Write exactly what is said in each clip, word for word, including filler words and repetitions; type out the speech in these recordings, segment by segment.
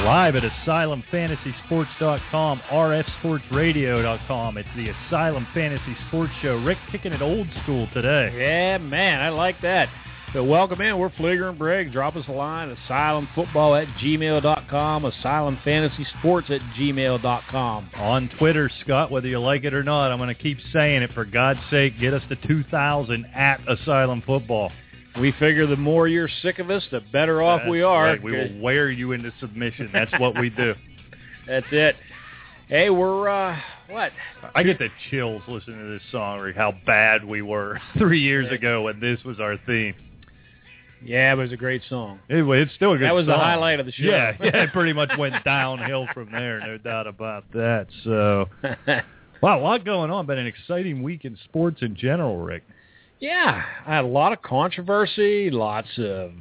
Live at Asylum Fantasy Sports dot com, R F Sports Radio dot com. It's the Asylum Fantasy Sports Show. Rick kicking it old school today. Yeah, man, I like that. So welcome in. We're Flieger and Briggs. Drop us a line, asylum football at gmail dot com, asylum fantasy sports at gmail dot com. On Twitter, Scott, whether you like it or not, I'm going to keep saying it. For God's sake, get us to two thousand at Asylum Football. We figure the more you're sick of us, the better off That's we are. Right. We will wear you into submission. That's what we do. That's it. Hey, we're, uh, what? I get the chills listening to this song, Rick, how bad we were three years ago when this was our theme. Yeah, it was a great song. Anyway, it's still a good That was song. the highlight of the show. Yeah, yeah, it pretty much went downhill from there, no doubt about that. So, wow, a lot going on. Been an exciting week in sports in general, Rick. Yeah, I had a lot of controversy, lots of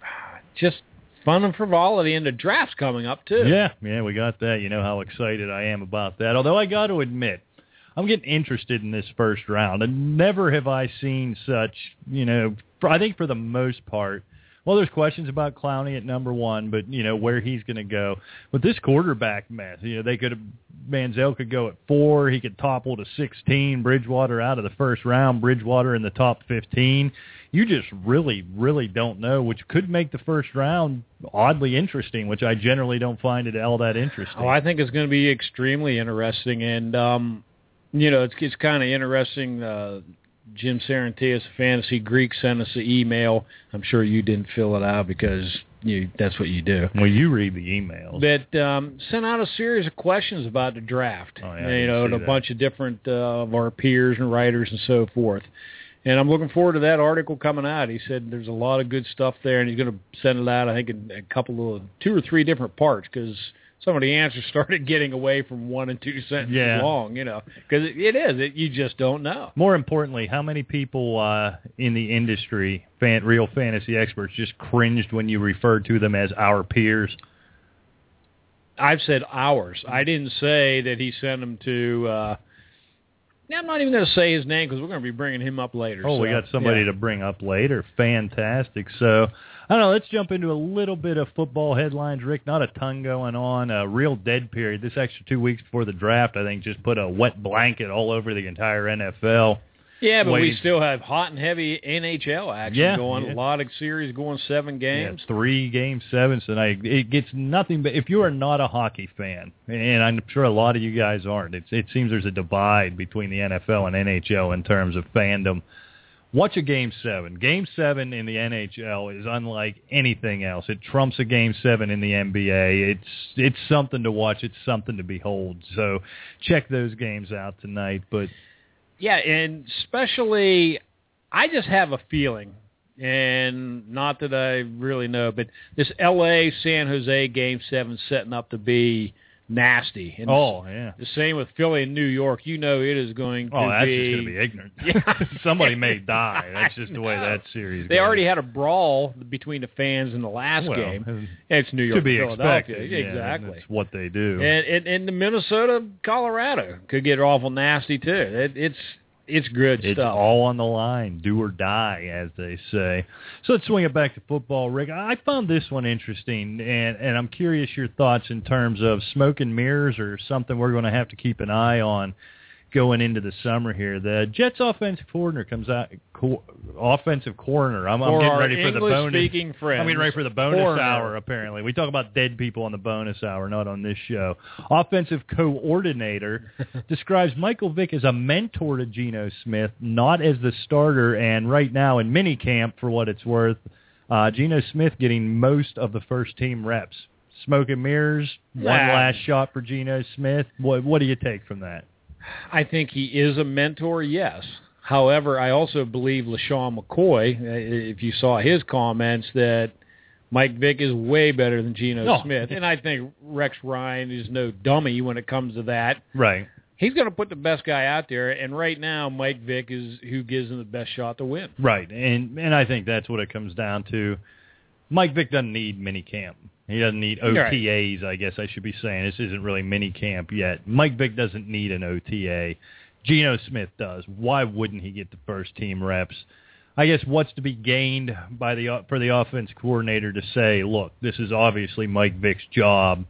just fun and frivolity, and the draft's coming up, too. Yeah, yeah, we got that. You know how excited I am about that. Although I got to admit, I'm getting interested in this first round, and never have I seen such, you know, for, I think for the most part, well, there's questions about Clowney at number one, but, you know, where he's going to go. But this quarterback mess, you know, they could have, Manziel could go at four, he could topple to sixteen, Bridgewater out of the first round, Bridgewater in the top fifteen. You just really, really don't know, which could make the first round oddly interesting, which I generally don't find it all that interesting. Oh, I think it's going to be extremely interesting, and, um, you know, it's, it's kind of interesting. Uh, Jim Sarantias, Fantasy Greek, sent us an email. I'm sure you didn't fill it out because you that's what you do. Well, you read the emails. But um, sent out a series of questions about the draft. Oh, yeah, you know, and a that. bunch of different uh, of our peers and writers and so forth. And I'm looking forward to that article coming out. He said there's a lot of good stuff there, and he's going to send it out, I think, in a couple of, two or three different parts, because some of the answers started getting away from one and two sentences yeah. long, you know, because it, it is. It, you just don't know. More importantly, how many people uh, in the industry, fan, real fantasy experts, just cringed when you referred to them as our peers? I've said ours. I didn't say that he sent them to uh, – I'm not even going to say his name because we're going to be bringing him up later. Oh, so, we got somebody yeah. to bring up later. Fantastic. So, I don't know, let's jump into a little bit of football headlines, Rick. Not a ton going on. A real dead period. This extra two weeks before the draft, I think, just put a wet blanket all over the entire N F L. Yeah, but Waiting. we still have hot and heavy N H L action yeah, going. Yeah. A lot of series going seven games. Yeah, three game sevens tonight. It gets nothing but if you are not a hockey fan, and I'm sure a lot of you guys aren't, it's, it seems there's a divide between the N F L and N H L in terms of fandom. Watch a game seven. Game seven in the N H L is unlike anything else. It trumps a game seven in the N B A. It's it's something to watch. It's something to behold. So check those games out tonight. But yeah, and especially, I just have a feeling, and not that I really know, but this L A San Jose game seven setting up to be nasty. And oh, yeah. The same with Philly and New York. You know it is going to oh, that's be... just going to be ignorant. Yeah. Somebody may die. That's just the way that series They goes. already had a brawl between the fans in the last well, game. It's New York to be and Philadelphia. expected. Yeah, exactly. That's what they do. And, and, and the Minnesota, Colorado could get awful nasty, too. It, it's... It's good it's stuff. It's all on the line, do or die, as they say. So let's swing it back to football, Rick. I found this one interesting, and, and I'm curious your thoughts in terms of smoke and mirrors or something we're going to have to keep an eye on going into the summer here. The Jets offensive coordinator comes out, co- offensive coordinator. I'm, I'm getting ready for the bonus. Speaking friends, I'm getting ready for the bonus coroner. hour, apparently. We talk about dead people on the bonus hour, not on this show. Offensive coordinator describes Michael Vick as a mentor to Geno Smith, not as the starter, and right now in minicamp, for what it's worth, uh, Geno Smith getting most of the first-team reps. Smoke and mirrors, one nah. last shot for Geno Smith. What, what do you take from that? I think he is a mentor, yes. However, I also believe LaShawn McCoy, if you saw his comments, that Mike Vick is way better than Geno oh. Smith. And I think Rex Ryan is no dummy when it comes to that. Right. He's going to put the best guy out there, and right now Mike Vick is who gives him the best shot to win. Right, and and I think that's what it comes down to. Mike Vick doesn't need minicamp. He doesn't need O T As, right. I guess I should be saying. This isn't really minicamp yet. Mike Vick doesn't need an O T A. Geno Smith does. Why wouldn't he get the first team reps? I guess what's to be gained by the for the offense coordinator to say, look, this is obviously Mike Vick's job.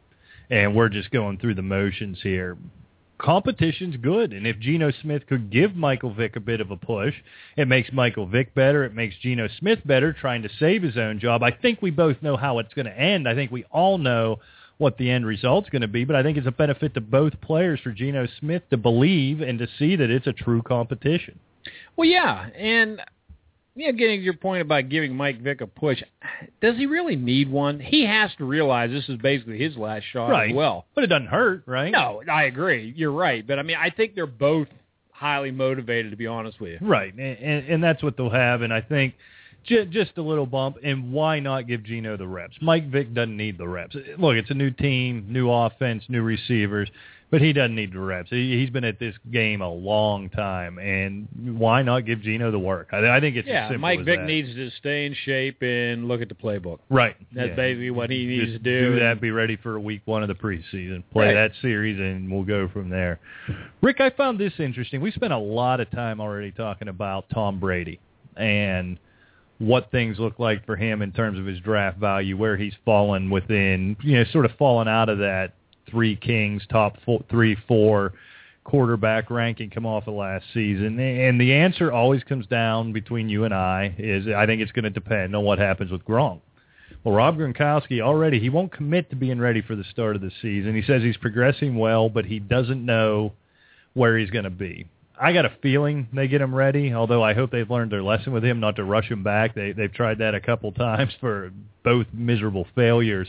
and we're just going through the motions here. Competition's good, and if Geno Smith could give Michael Vick a bit of a push, it makes Michael Vick better, it makes Geno Smith better, trying to save his own job. I think we both know how it's going to end. I think we all know what the end result's going to be, but I think it's a benefit to both players for Geno Smith to believe and to see that it's a true competition. Well, yeah, and yeah, getting to your point about giving Mike Vick a push, does he really need one? He has to realize this is basically his last shot right. as well. But it doesn't hurt, right? No, I agree. You're right. But, I mean, I think they're both highly motivated, to be honest with you. Right, and, and, and that's what they'll have, and I think j- just a little bump, and why not give Geno the reps? Mike Vick doesn't need the reps. Look, it's a new team, new offense, new receivers, but he doesn't need the reps. He, he's been at this game a long time, and why not give Geno the work? I, I think it's yeah, as simple Mike as Vick that. needs to stay in shape and look at the playbook. Right. That's yeah. basically what he needs Just to do. Do that, be ready for week one of the preseason. Play Right. that series, and we'll go from there. Rick, I found this interesting. We spent a lot of time already talking about Tom Brady and what things look like for him in terms of his draft value, where he's fallen within, you know, sort of fallen out of that three kings, top four, three, four quarterback ranking come off of last season. And the answer always comes down between you and I is I think it's going to depend on what happens with Gronk. Well, Rob Gronkowski already, he won't commit to being ready for the start of the season. He says he's progressing well, but he doesn't know where he's going to be. I got a feeling they get him ready, although I hope they've learned their lesson with him not to rush him back. They, they've tried that a couple times for both miserable failures.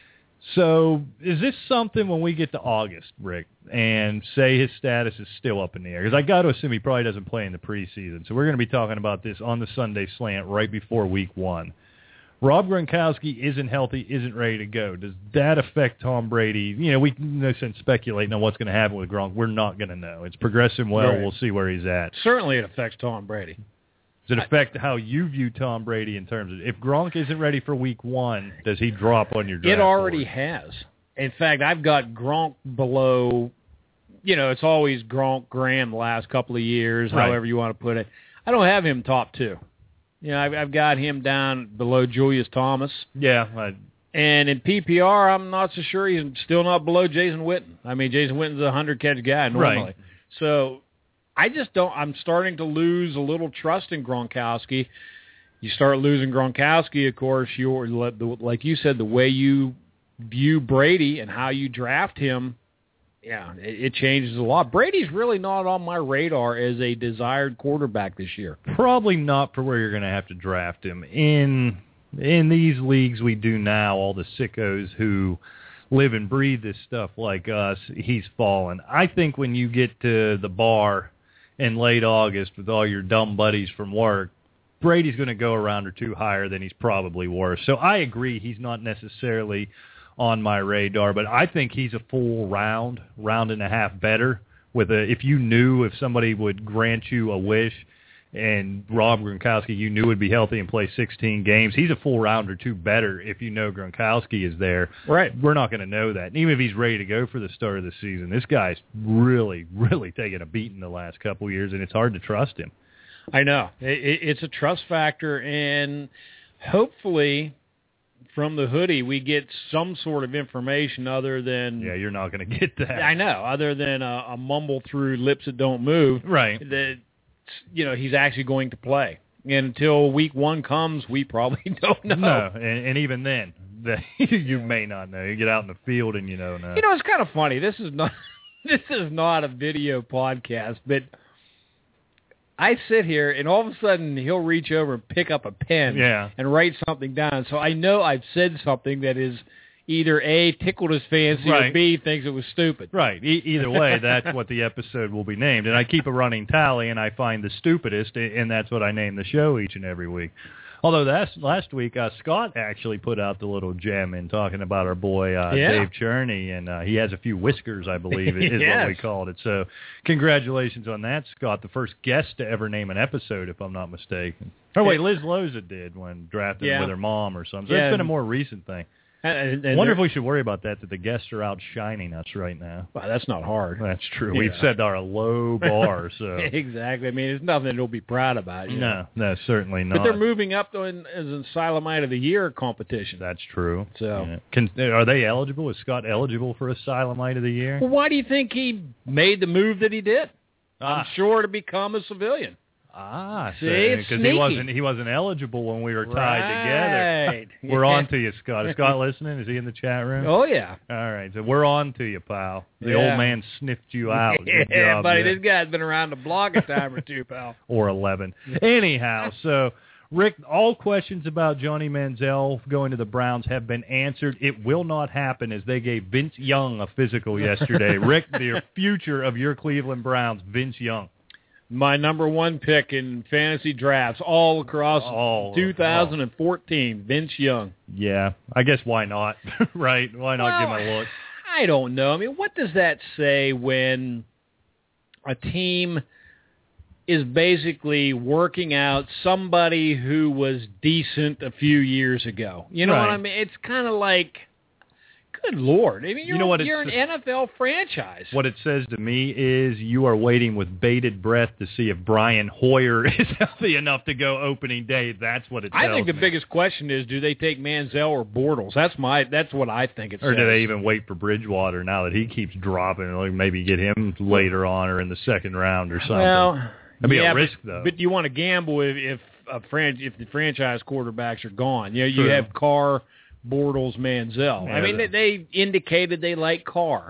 So is this something when we get to August, Rick, and say his status is still up in the air? Because I got to assume he probably doesn't play in the preseason. So we're going to be talking about this on the Sunday slant right before week one. Rob Gronkowski isn't healthy, isn't ready to go. Does that affect Tom Brady? You know, we no sense speculating on what's going to happen with Gronk. We're not going to know. It's progressing well. Right. We'll see where he's at. Certainly it affects Tom Brady. Does it affect how you view Tom Brady in terms of if Gronk isn't ready for week one, does he drop on your draft It already board? has. In fact, I've got Gronk below, you know, it's always Gronk, Graham the last couple of years, Right. however you want to put it. I don't have him top two. You know, I've, I've got him down below Julius Thomas. Yeah. I, And in P P R, I'm not so sure he's still not below Jason Witten. I mean, Jason Witten's a hundred-catch guy normally. Right. So I just don't – I'm starting to lose a little trust in Gronkowski. You start losing Gronkowski, of course, you're, like you said, the way you view Brady and how you draft him, yeah, it, it changes a lot. Brady's really not on my radar as a desired quarterback this year. Probably not for where you're going to have to draft him. In in these leagues we do now, all the sickos who live and breathe this stuff like us, he's fallen. I think when you get to the bar in late August with all your dumb buddies from work, Brady's going to go a round or two higher than he's probably worth. So I agree he's not necessarily on my radar, but I think he's a full round, round and a half better. With a, if you knew if somebody would grant you a wish and Rob Gronkowski you knew would be healthy and play sixteen games, he's a full round or two better if you know Gronkowski is there. Right. We're not going to know that. And even if he's ready to go for the start of the season, this guy's really, really taken a beating the last couple of years, and it's hard to trust him. I know. It, it, it's a trust factor, and hopefully from the hoodie we get some sort of information other than... Yeah, you're not going to get that. I know, other than a, a mumble through lips that don't move. Right. That, you know, he's actually going to play. And until week one comes, we probably don't know. No, and, and even then, the, you may not know. You get out in the field and you don't know. You know, it's kind of funny. This is not this is not a video podcast, but I sit here and all of a sudden he'll reach over and pick up a pen Yeah. and write something down. So I know I've said something that is either A, tickled his fancy, Right. or B, thinks it was stupid. Right. E- either way, that's what the episode will be named. And I keep a running tally, and I find the stupidest, and that's what I name the show each and every week. Although that's, last week, uh, Scott actually put out the little gem in talking about our boy uh, Yeah. Dave Cherney, and uh, he has a few whiskers, I believe, is Yes. what we called it. So congratulations on that, Scott, the first guest to ever name an episode, if I'm not mistaken. Oh, wait, Liz Loza did when drafted Yeah. with her mom or something. So Yeah. it's been a more recent thing. And, I and wonder if we should worry about that, that the guests are outshining us right now. Well, that's not hard. That's true. Yeah. We've set our low bar, so. Exactly. I mean, it's nothing they'll be proud about. You No, know? no, certainly not. But they're moving up though in, as an Silamite of the Year competition. That's true. So, yeah. Can, are they eligible? Is Scott eligible for a Silamite of the Year? Well, why do you think he made the move that he did? Ah. I'm sure to become a civilian. Ah, see, it's because sneaky. he wasn't he wasn't eligible when we were tied right. together. We're on to you, Scott. Is Scott listening? Is he in the chat room? Oh yeah. All right, so we're on to you, pal. The Yeah. old man sniffed you out. Good Yeah, job, buddy, yeah. this guy's been around the block a time or two, pal. Or eleven. Anyhow, so Rick, all questions about Johnny Manziel going to the Browns have been answered. It will not happen as they gave Vince Young a physical yesterday. Rick, the future of your Cleveland Browns, Vince Young. My number one pick in fantasy drafts all across All, two thousand fourteen, Vince Young. Yeah, I guess why not, right? Why not Well, give him a look? I don't know. I mean, what does that say when a team is basically working out somebody who was decent a few years ago? You know Right. what I mean? It's kind of like, good Lord. I mean, you're, You know what you're an it's- N F L franchise. What it says to me is you are waiting with bated breath to see if Brian Hoyer is healthy enough to go opening day. That's what it tells I think the me. biggest question is, do they take Manziel or Bortles? That's my. That's what I think it Or says. do they even wait for Bridgewater now that he keeps dropping? Like maybe get him later on or in the second round or something. Well, That'd be yeah, a risk, but, though. But you want to gamble if if, a fran- if the franchise quarterbacks are gone. You know, you True. have Carr, Bortles, Manziel. Yeah, I mean, they, that- they indicated they like Carr.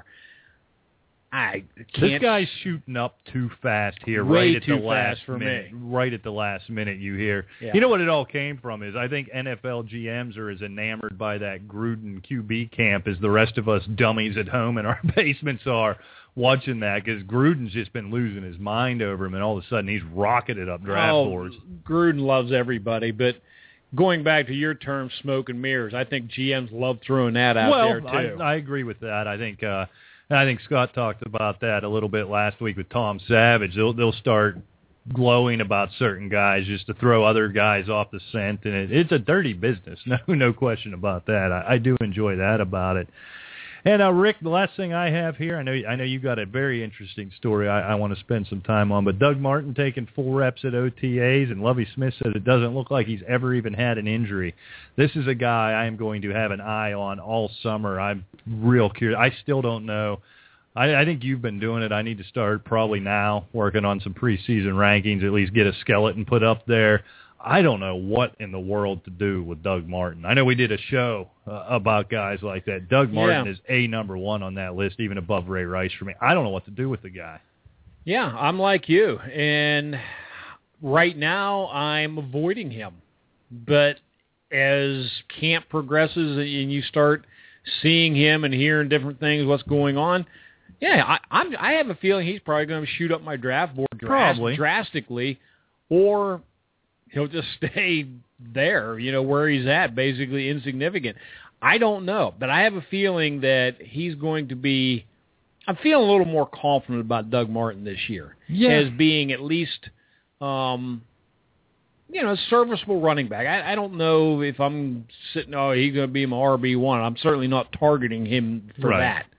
I can't. This guy's shooting up too fast here, Way right at too the last fast for minute. me. Right at the last minute, you hear. Yeah. You know what it all came from is I think N F L G Ms are as enamored by that Gruden Q B camp as the rest of us dummies at home in our basements are watching that, because Gruden's just been losing his mind over him, and all of a sudden he's rocketed up draft oh, boards. Gruden loves everybody, but going back to your term, smoke and mirrors, I think G Ms love throwing that out well, there too. I, I agree with that. I think uh, I think Scott talked about that a little bit last week with Tom Savage. They'll they'll start glowing about certain guys just to throw other guys off the scent, and it, it's a dirty business. No, no question about that. I, I do enjoy that about it. And uh, Rick, the last thing I have here, I know I know you got a very interesting story I, I want to spend some time on, but Doug Martin taking full reps at O T As, and Lovie Smith said it doesn't look like he's ever even had an injury. This is a guy I am going to have an eye on all summer. I'm real curious. I still don't know. I, I think you've been doing it. I need to start probably now working on some preseason rankings, at least get a skeleton put up there. I don't know what in the world to do with Doug Martin. I know we did a show uh, about guys like that. Doug Martin Yeah. is a number one on that list, even above Ray Rice for me. I don't know what to do with the guy. Yeah, I'm like you, and right now I'm avoiding him. But as camp progresses and you start seeing him and hearing different things, what's going on, yeah, I, I'm, I have a feeling he's probably going to shoot up my draft board dras- Probably. drastically, or he'll just stay there, you know, where he's at, basically insignificant. I don't know, but I have a feeling that he's going to be – I'm feeling a little more confident about Doug Martin this year Yeah. as being at least, um, you know, a serviceable running back. I, I don't know if I'm sitting, oh, he's going to be my R B one. I'm certainly not targeting him for Right. that.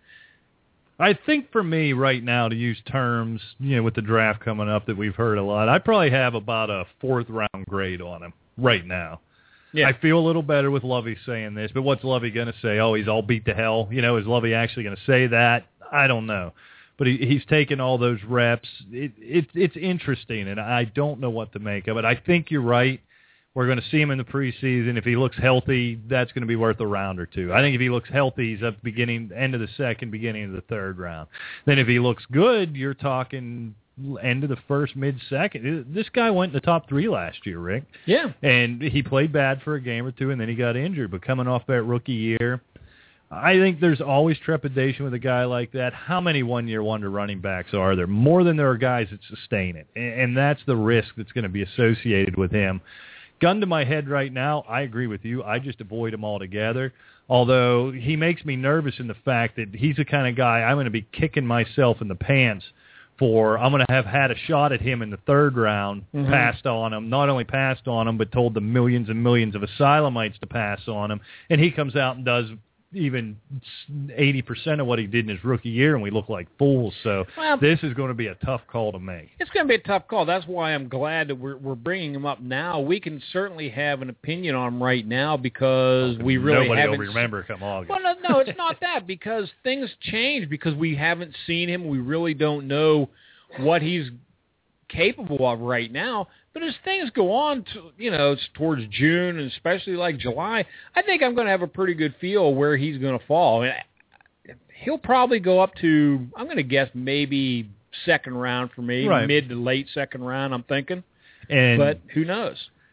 I think for me right now, to use terms, you know, with the draft coming up that we've heard a lot, I probably have about a fourth round grade on him right now. Yeah. I feel a little better with Lovey saying this, but what's Lovey going to say? Oh, he's all beat to hell. You know, is Lovey actually going to say that? I don't know. But he, he's taken all those reps. It, it, it's interesting, and I don't know what to make of it. I think you're right. We're going to see him in the preseason. If he looks healthy, that's going to be worth a round or two. I think if he looks healthy, he's at the beginning, end of the second, beginning of the third round. Then if he looks good, you're talking end of the first, mid-second. This guy went in the top three last year, Rick. Yeah. And he played bad for a game or two, and then he got injured. But coming off that rookie year, I think there's always trepidation with a guy like that. How many one-year wonder running backs are there? More than there are guys that sustain it. And that's the risk that's going to be associated with him. Gun to my head right now, I agree with you. I just avoid him altogether. Although he makes me nervous in the fact that he's the kind of guy I'm going to be kicking myself in the pants for I'm going to have had a shot at him in the third round, mm-hmm. passed on him, not only passed on him, but told the millions and millions of asylumites to pass on him, and he comes out and does even eighty percent of what he did in his rookie year, and we look like fools. So well, this is going to be a tough call to make. It's going to be a tough call. That's why I'm glad that we're we're bringing him up now. We can certainly have an opinion on him right now because we really Nobody haven't. will remember come August. Well, no, no, it's not that because things change because we haven't seen him. We really don't know what he's capable of right now. But as things go on, to, you know, towards June and especially like July, I think I'm going to have a pretty good feel where he's going to fall. I mean, he'll probably go up to, I'm going to guess maybe second round for me, right. mid to late second round, I'm thinking. And, but who knows?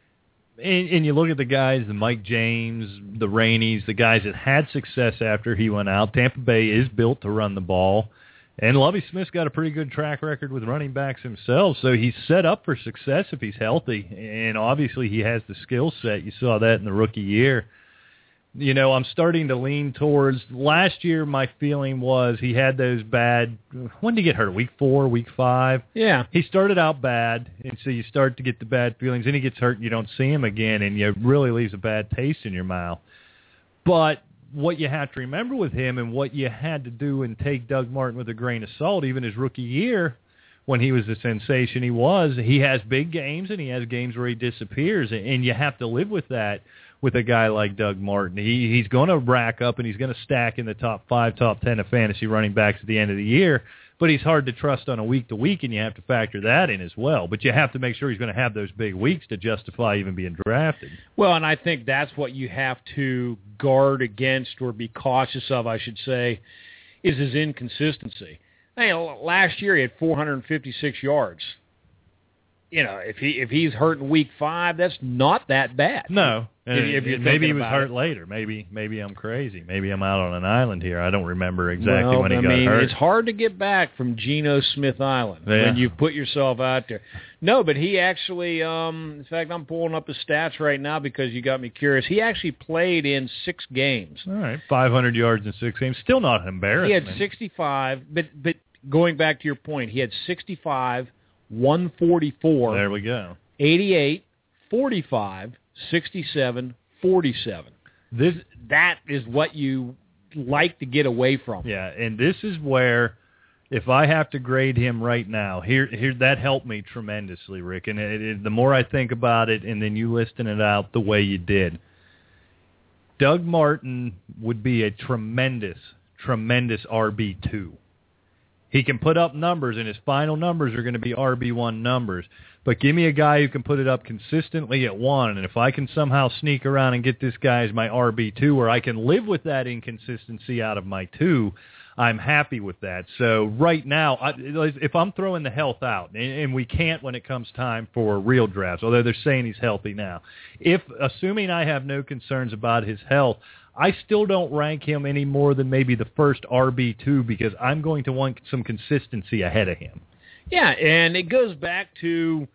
And, and you look at the guys, the Mike James, the Rainey's, the guys that had success after he went out. Tampa Bay is built to run the ball. And Lovie Smith's got a pretty good track record with running backs himself, so he's set up for success if he's healthy. And obviously he has the skill set. You saw that in the rookie year. You know, I'm starting to lean towards last year. My feeling was he had those bad. When did he get hurt? Week four, week five. Yeah, he started out bad, and so you start to get the bad feelings. Then he gets hurt, and you don't see him again, and it really leaves a bad taste in your mouth. But what you have to remember with him, and what you had to do and take Doug Martin with a grain of salt, even his rookie year, when he was the sensation he was, he has big games and he has games where he disappears, and you have to live with that. With a guy like Doug Martin, he he's going to rack up and he's going to stack in the top five, top ten of fantasy running backs at the end of the year. But he's hard to trust on a week to week, and you have to factor that in as well. But you have to make sure he's going to have those big weeks to justify even being drafted. Well, and I think that's what you have to guard against or be cautious of, I should say, is his inconsistency. I mean, last year he had four hundred fifty-six yards. You know, if he if he's hurt in week five, that's not that bad. No. If, if maybe he was hurt it. later. Maybe maybe I'm crazy. Maybe I'm out on an island here. I don't remember exactly well, when he I got mean, hurt. It's hard to get back from Geno Smith Island yeah. when you put yourself out there. No, but he actually, um, in fact, I'm pulling up his stats right now because you got me curious. He actually played in six games. All right, five hundred yards in six games. Still not an embarrassment. He had sixty-five, but but going back to your point, he had sixty-five, one forty-four. There we go. eighty-eight, forty-five, sixty-seven, forty-seven. This that is what you like to get away from. Yeah, and this is where, if I have to grade him right now, here, here that helped me tremendously, Rick. And it, it, the more I think about it, and then you listing it out the way you did, Doug Martin would be a tremendous, tremendous R B two. He can put up numbers, and his final numbers are going to be R B one numbers. But give me a guy who can put it up consistently at one, and if I can somehow sneak around and get this guy as my R B two, where I can live with that inconsistency out of my two, I'm happy with that. So right now, I, if I'm throwing the health out, and, and we can't when it comes time for real drafts, although they're saying he's healthy now, if assuming I have no concerns about his health, I still don't rank him any more than maybe the first R B two because I'm going to want some consistency ahead of him. Yeah, and it goes back to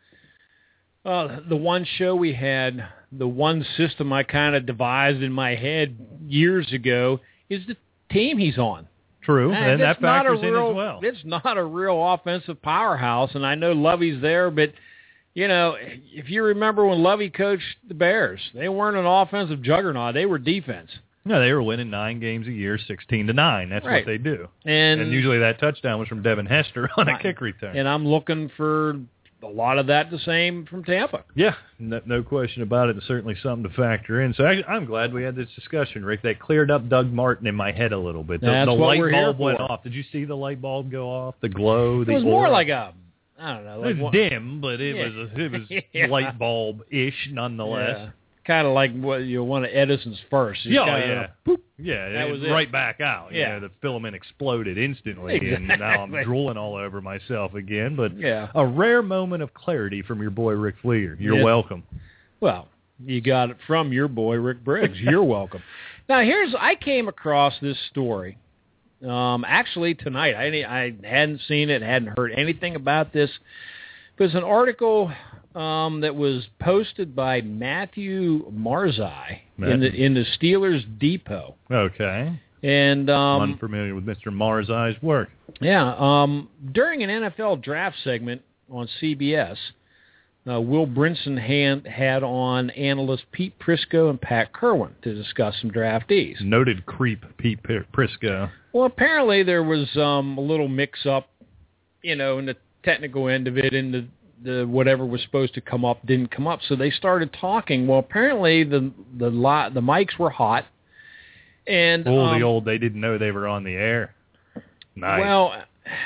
uh, the one show we had, the one system I kind of devised in my head years ago is the team he's on. True, and, and that factors in real, as well. It's not a real offensive powerhouse, and I know Lovey's there, but, you know, if you remember when Lovey coached the Bears, they weren't an offensive juggernaut. They were defense. No, they were winning nine games a year, sixteen to nine. That's right. what they do. And, and usually that touchdown was from Devin Hester on a I, kick return. And I'm looking for a lot of that the same from Tampa. Yeah, no, no question about it. It's certainly something to factor in. So I, I'm glad we had this discussion, Rick. That cleared up Doug Martin in my head a little bit. The, That's the what light we're bulb here went for. off. Did you see the light bulb go off? The glow? The it was aura? more like a, I don't know. Like it was one, dim, but it yeah. was a, it was yeah. light bulb-ish nonetheless. Yeah. Kind of like what you know, one of Edison's first. Yeah, kinda, yeah. Boop. Yeah, that it was was it. right back out. Yeah. You know, the filament exploded instantly, Exactly. and now I'm drooling all over myself again. But yeah. a rare moment of clarity from your boy Rick Fleer. You're yeah. welcome. Well, you got it from your boy Rick Briggs. You're welcome. Now, here's I came across this story. Um, actually, tonight I I hadn't seen it, hadn't heard anything about this. It was an article um, that was posted by Matthew Marzai in the in the Steelers Depot. Okay. And um, I'm unfamiliar with Mister Marzai's work. Yeah, um, during an N F L draft segment on C B S, uh, Will Brinson hand, had on analysts Pete Prisco and Pat Kerwin to discuss some draftees. Noted creep Pete Prisco. Well, apparently there was um, a little mix-up, you know, in the technical end of it, and the, the whatever was supposed to come up didn't come up. So they started talking. Well, apparently the the lot, the mics were hot. And oh, um, the old, they didn't know they were on the air. Nice. Well,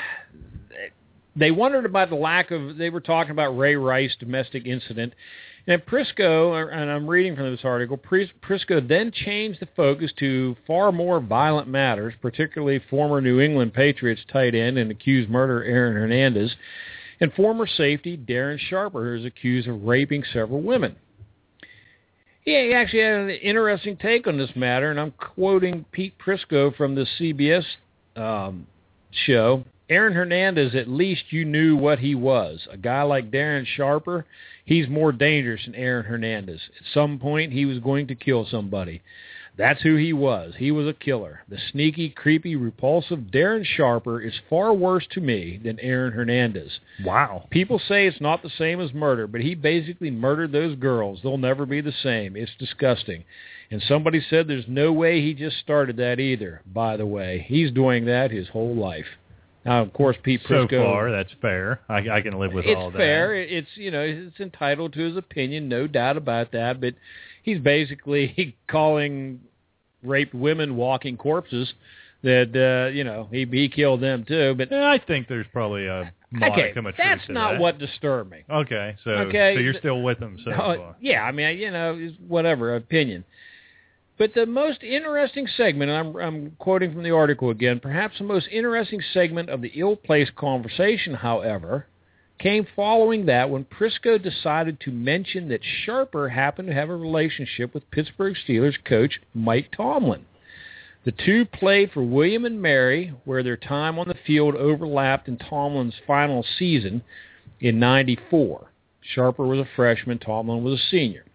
they wondered about the lack of, they were talking about Ray Rice domestic incident. And Prisco, and I'm reading from this article, Prisco then changed the focus to far more violent matters, particularly former New England Patriots tight end and accused murderer Aaron Hernandez, and former safety Darren Sharper, who is accused of raping several women. Yeah, he actually had an interesting take on this matter, and I'm quoting Pete Prisco from the C B S um, show. Aaron Hernandez, at least you knew what he was. A guy like Darren Sharper, he's more dangerous than Aaron Hernandez. At some point, he was going to kill somebody. That's who he was. He was a killer. The sneaky, creepy, repulsive Darren Sharper is far worse to me than Aaron Hernandez. Wow. People say it's not the same as murder, but he basically murdered those girls. They'll never be the same. It's disgusting. And somebody said there's no way he just started that either, by the way. He's doing that his whole life. Now, of course, Pete Prisco... So far, that's fair. I, I can live with all that. It's fair. It's, you know, it's entitled to his opinion, no doubt about that. But he's basically calling raped women walking corpses that, uh, you know, he, he killed them too. But yeah, I think there's probably a modicum okay, of truth that's to not that. what disturbed me. Okay, so, okay, so you're still with him so uh, far. Yeah, I mean, you know, whatever, opinion. But the most interesting segment, and I'm, I'm quoting from the article again, perhaps the most interesting segment of the ill-placed conversation, however, came following that when Prisco decided to mention that Sharper happened to have a relationship with Pittsburgh Steelers coach Mike Tomlin. The two played for William and Mary, where their time on the field overlapped in Tomlin's final season in ninety-four. Sharper was a freshman, Tomlin was a senior.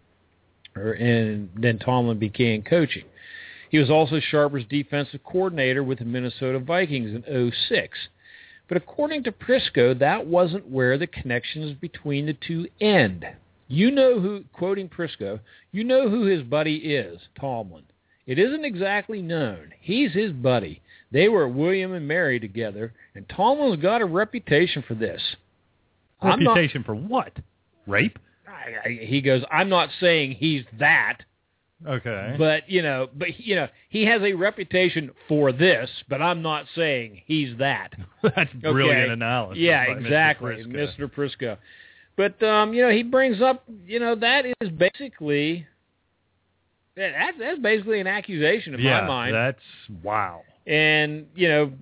And then Tomlin began coaching. He was also Sharper's defensive coordinator with the Minnesota Vikings in oh six. But according to Prisco, that wasn't where the connections between the two end. You know who, quoting Prisco, you know who his buddy is, Tomlin. It isn't exactly known. He's his buddy. They were at William and Mary together, and Tomlin's got a reputation for this. Reputation not, for what? Rape? I, I, he goes, I'm not saying he's that. Okay. But, you know, but you know, he has a reputation for this, but I'm not saying he's that. That's brilliant okay. analysis. Yeah, exactly, Mister Prisco. Mister Prisco. But, um, you know, he brings up, you know, that is basically, that's, that's basically an accusation in yeah, my mind. that's, wow. And, you know,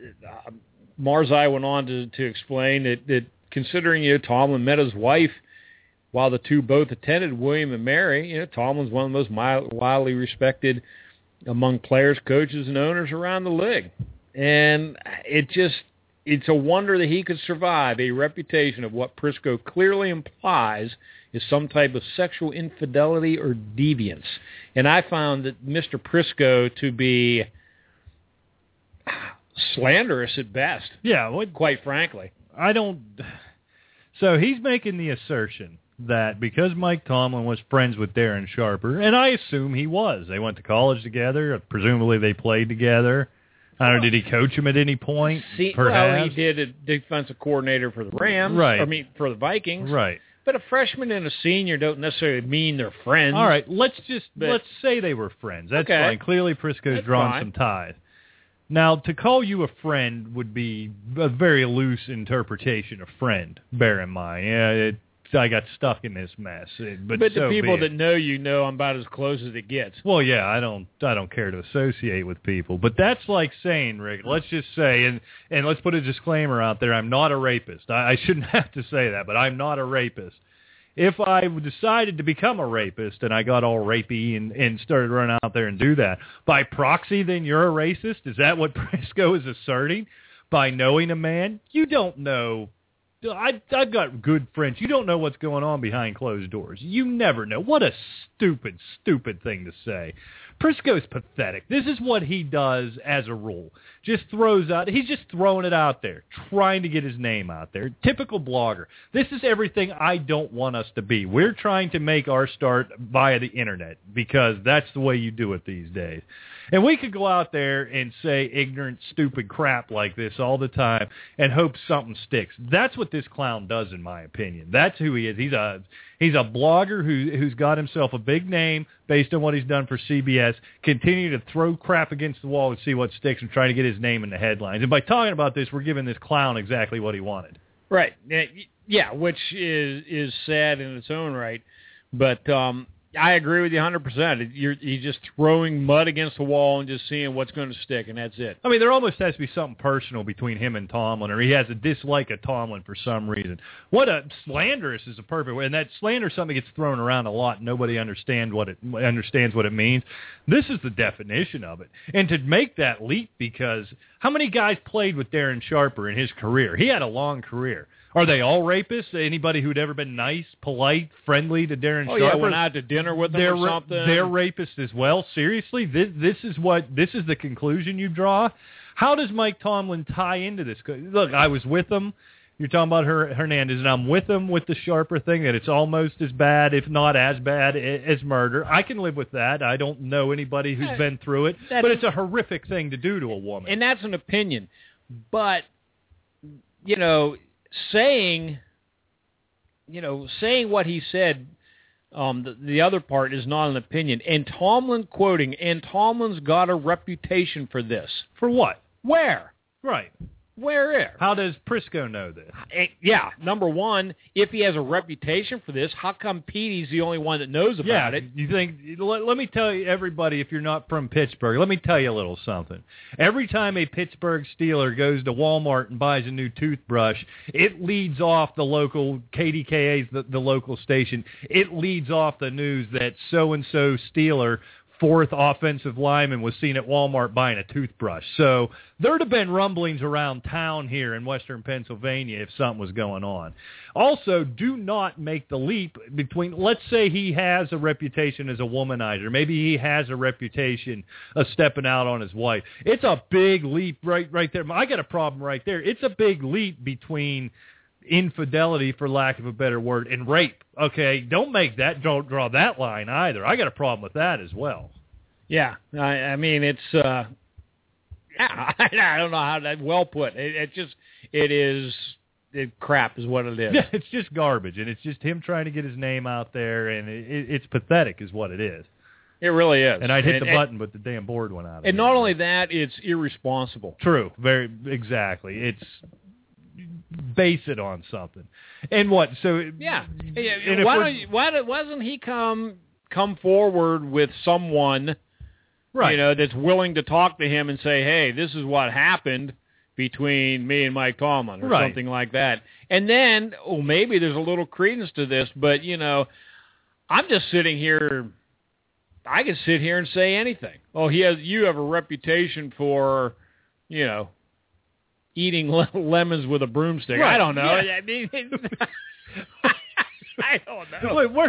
Marzai went on to, to explain that, that considering, you know, Tomlin met his wife while the two both attended William and Mary, you know, Tomlin's one of the most widely respected among players, coaches, and owners around the league. And it just, it's a wonder that he could survive a reputation of what Prisco clearly implies is some type of sexual infidelity or deviance. And I found that Mister Prisco to be slanderous at best. Yeah, what, quite frankly. I don't... So he's making the assertion that because Mike Tomlin was friends with Darren Sharper, and I assume he was. They went to college together. Presumably they played together. I don't know, did he coach him at any point? See, perhaps? Well, he did a defensive coordinator for the Rams. Right. I mean, for the Vikings. Right. But a freshman and a senior don't necessarily mean they're friends. All right, let's just, but, let's say they were friends. That's okay. fine. Clearly Prisco's That's drawn fine. some ties. Now, to call you a friend would be a very loose interpretation of friend, bear in mind. Yeah, it, I got stuck in this mess. It, but but so the people be that know you know I'm about as close as it gets. Well, yeah, I don't I don't care to associate with people. But that's like saying, Rick, let's just say, and, and let's put a disclaimer out there, I'm not a rapist. I, I shouldn't have to say that, but I'm not a rapist. If I decided to become a rapist and I got all rapey and, and started running out there and do that, by proxy, then you're a racist? Is that what Prisco is asserting? By knowing a man? You don't know. I, I've got good friends. You don't know what's going on behind closed doors. You never know. What a stupid, stupid thing to say. Prisco's pathetic. This is what he does as a rule. Just throws out, he's just throwing it out there, trying to get his name out there. Typical blogger. This is everything I don't want us to be. We're trying to make our start via the internet because that's the way you do it these days. And we could go out there and say ignorant, stupid crap like this all the time and hope something sticks. That's what this clown does, in my opinion. That's who he is. He's a he's a blogger who who's got himself a big name based on what he's done for C B S. Continue to throw crap against the wall and see what sticks and try to get his name in the headlines. And by talking about this, we're giving this clown exactly what he wanted. Right. Yeah, which is is sad in its own right. But um I agree with you one hundred percent. You're, he's just throwing mud against the wall and just seeing what's going to stick, and that's it. I mean, there almost has to be something personal between him and Tomlin, or he has a dislike of Tomlin for some reason. What a slanderous is a perfect way, and that slander is something that gets thrown around a lot, and nobody understand what it, understands what it means. This is the definition of it. And to make that leap, because how many guys played with Darren Sharper in his career? He had a long career. Are they all rapists? Anybody who'd ever been nice, polite, friendly to Darren oh, Sharper? Oh yeah, went out to dinner with them they're, or something. They're rapists as well. Seriously, this this is what this is the conclusion you draw. How does Mike Tomlin tie into this? Look, I was with him. You're talking about her, Hernandez, and I'm with him with the Sharper thing. That it's almost as bad, if not as bad, as murder. I can live with that. I don't know anybody who's yeah, been through it, but it's a horrific thing to do to a woman. And that's an opinion, but you know, saying. You know, saying what he said, um, the, the other part is not an opinion. And Tomlin quoting, and Tomlin's got a reputation for this. For what? Where? Right. Where? How does Prisco know this? Yeah, number one, if he has a reputation for this, how come Petey's the only one that knows about yeah, it? You think? Let, let me tell you, everybody, if you're not from Pittsburgh, let me tell you a little something. Every time a Pittsburgh Steeler goes to Walmart and buys a new toothbrush, it leads off the local K D K A's, the, the local station. It leads off the news that so-and-so Steeler, fourth offensive lineman, was seen at Walmart buying a toothbrush. So there'd have been rumblings around town here in western Pennsylvania if something was going on. Also, do not make the leap between, let's say he has a reputation as a womanizer. Maybe he has a reputation of stepping out on his wife. It's a big leap right, right there. I got a problem right there. It's a big leap between infidelity, for lack of a better word, and rape. Okay, don't make that, don't draw that line either. I got a problem with that as well. Yeah, I, I mean, it's, uh, yeah, I don't know how that, well put. It, it just, it is, it, crap is what it is. Yeah, it's just garbage, and it's just him trying to get his name out there, and it, it, it's pathetic is what it is. It really is. And I'd hit and, the button, but the damn board went out. And it. Not only that, it's irresponsible. True, very, exactly. It's, base it on something. And what? So yeah. yeah. Why don't you, why wasn't he come come forward with someone, right, you know, that's willing to talk to him and say, hey, this is what happened between me and Mike Tomlin, or right, something like that. And then, oh, maybe there's a little credence to this, but you know, I'm just sitting here. I can sit here and say anything. Oh, he has. You have a reputation for, you know, eating le- lemons with a broomstick. Right. I don't know. Yeah. I mean, I don't know. Wait, where?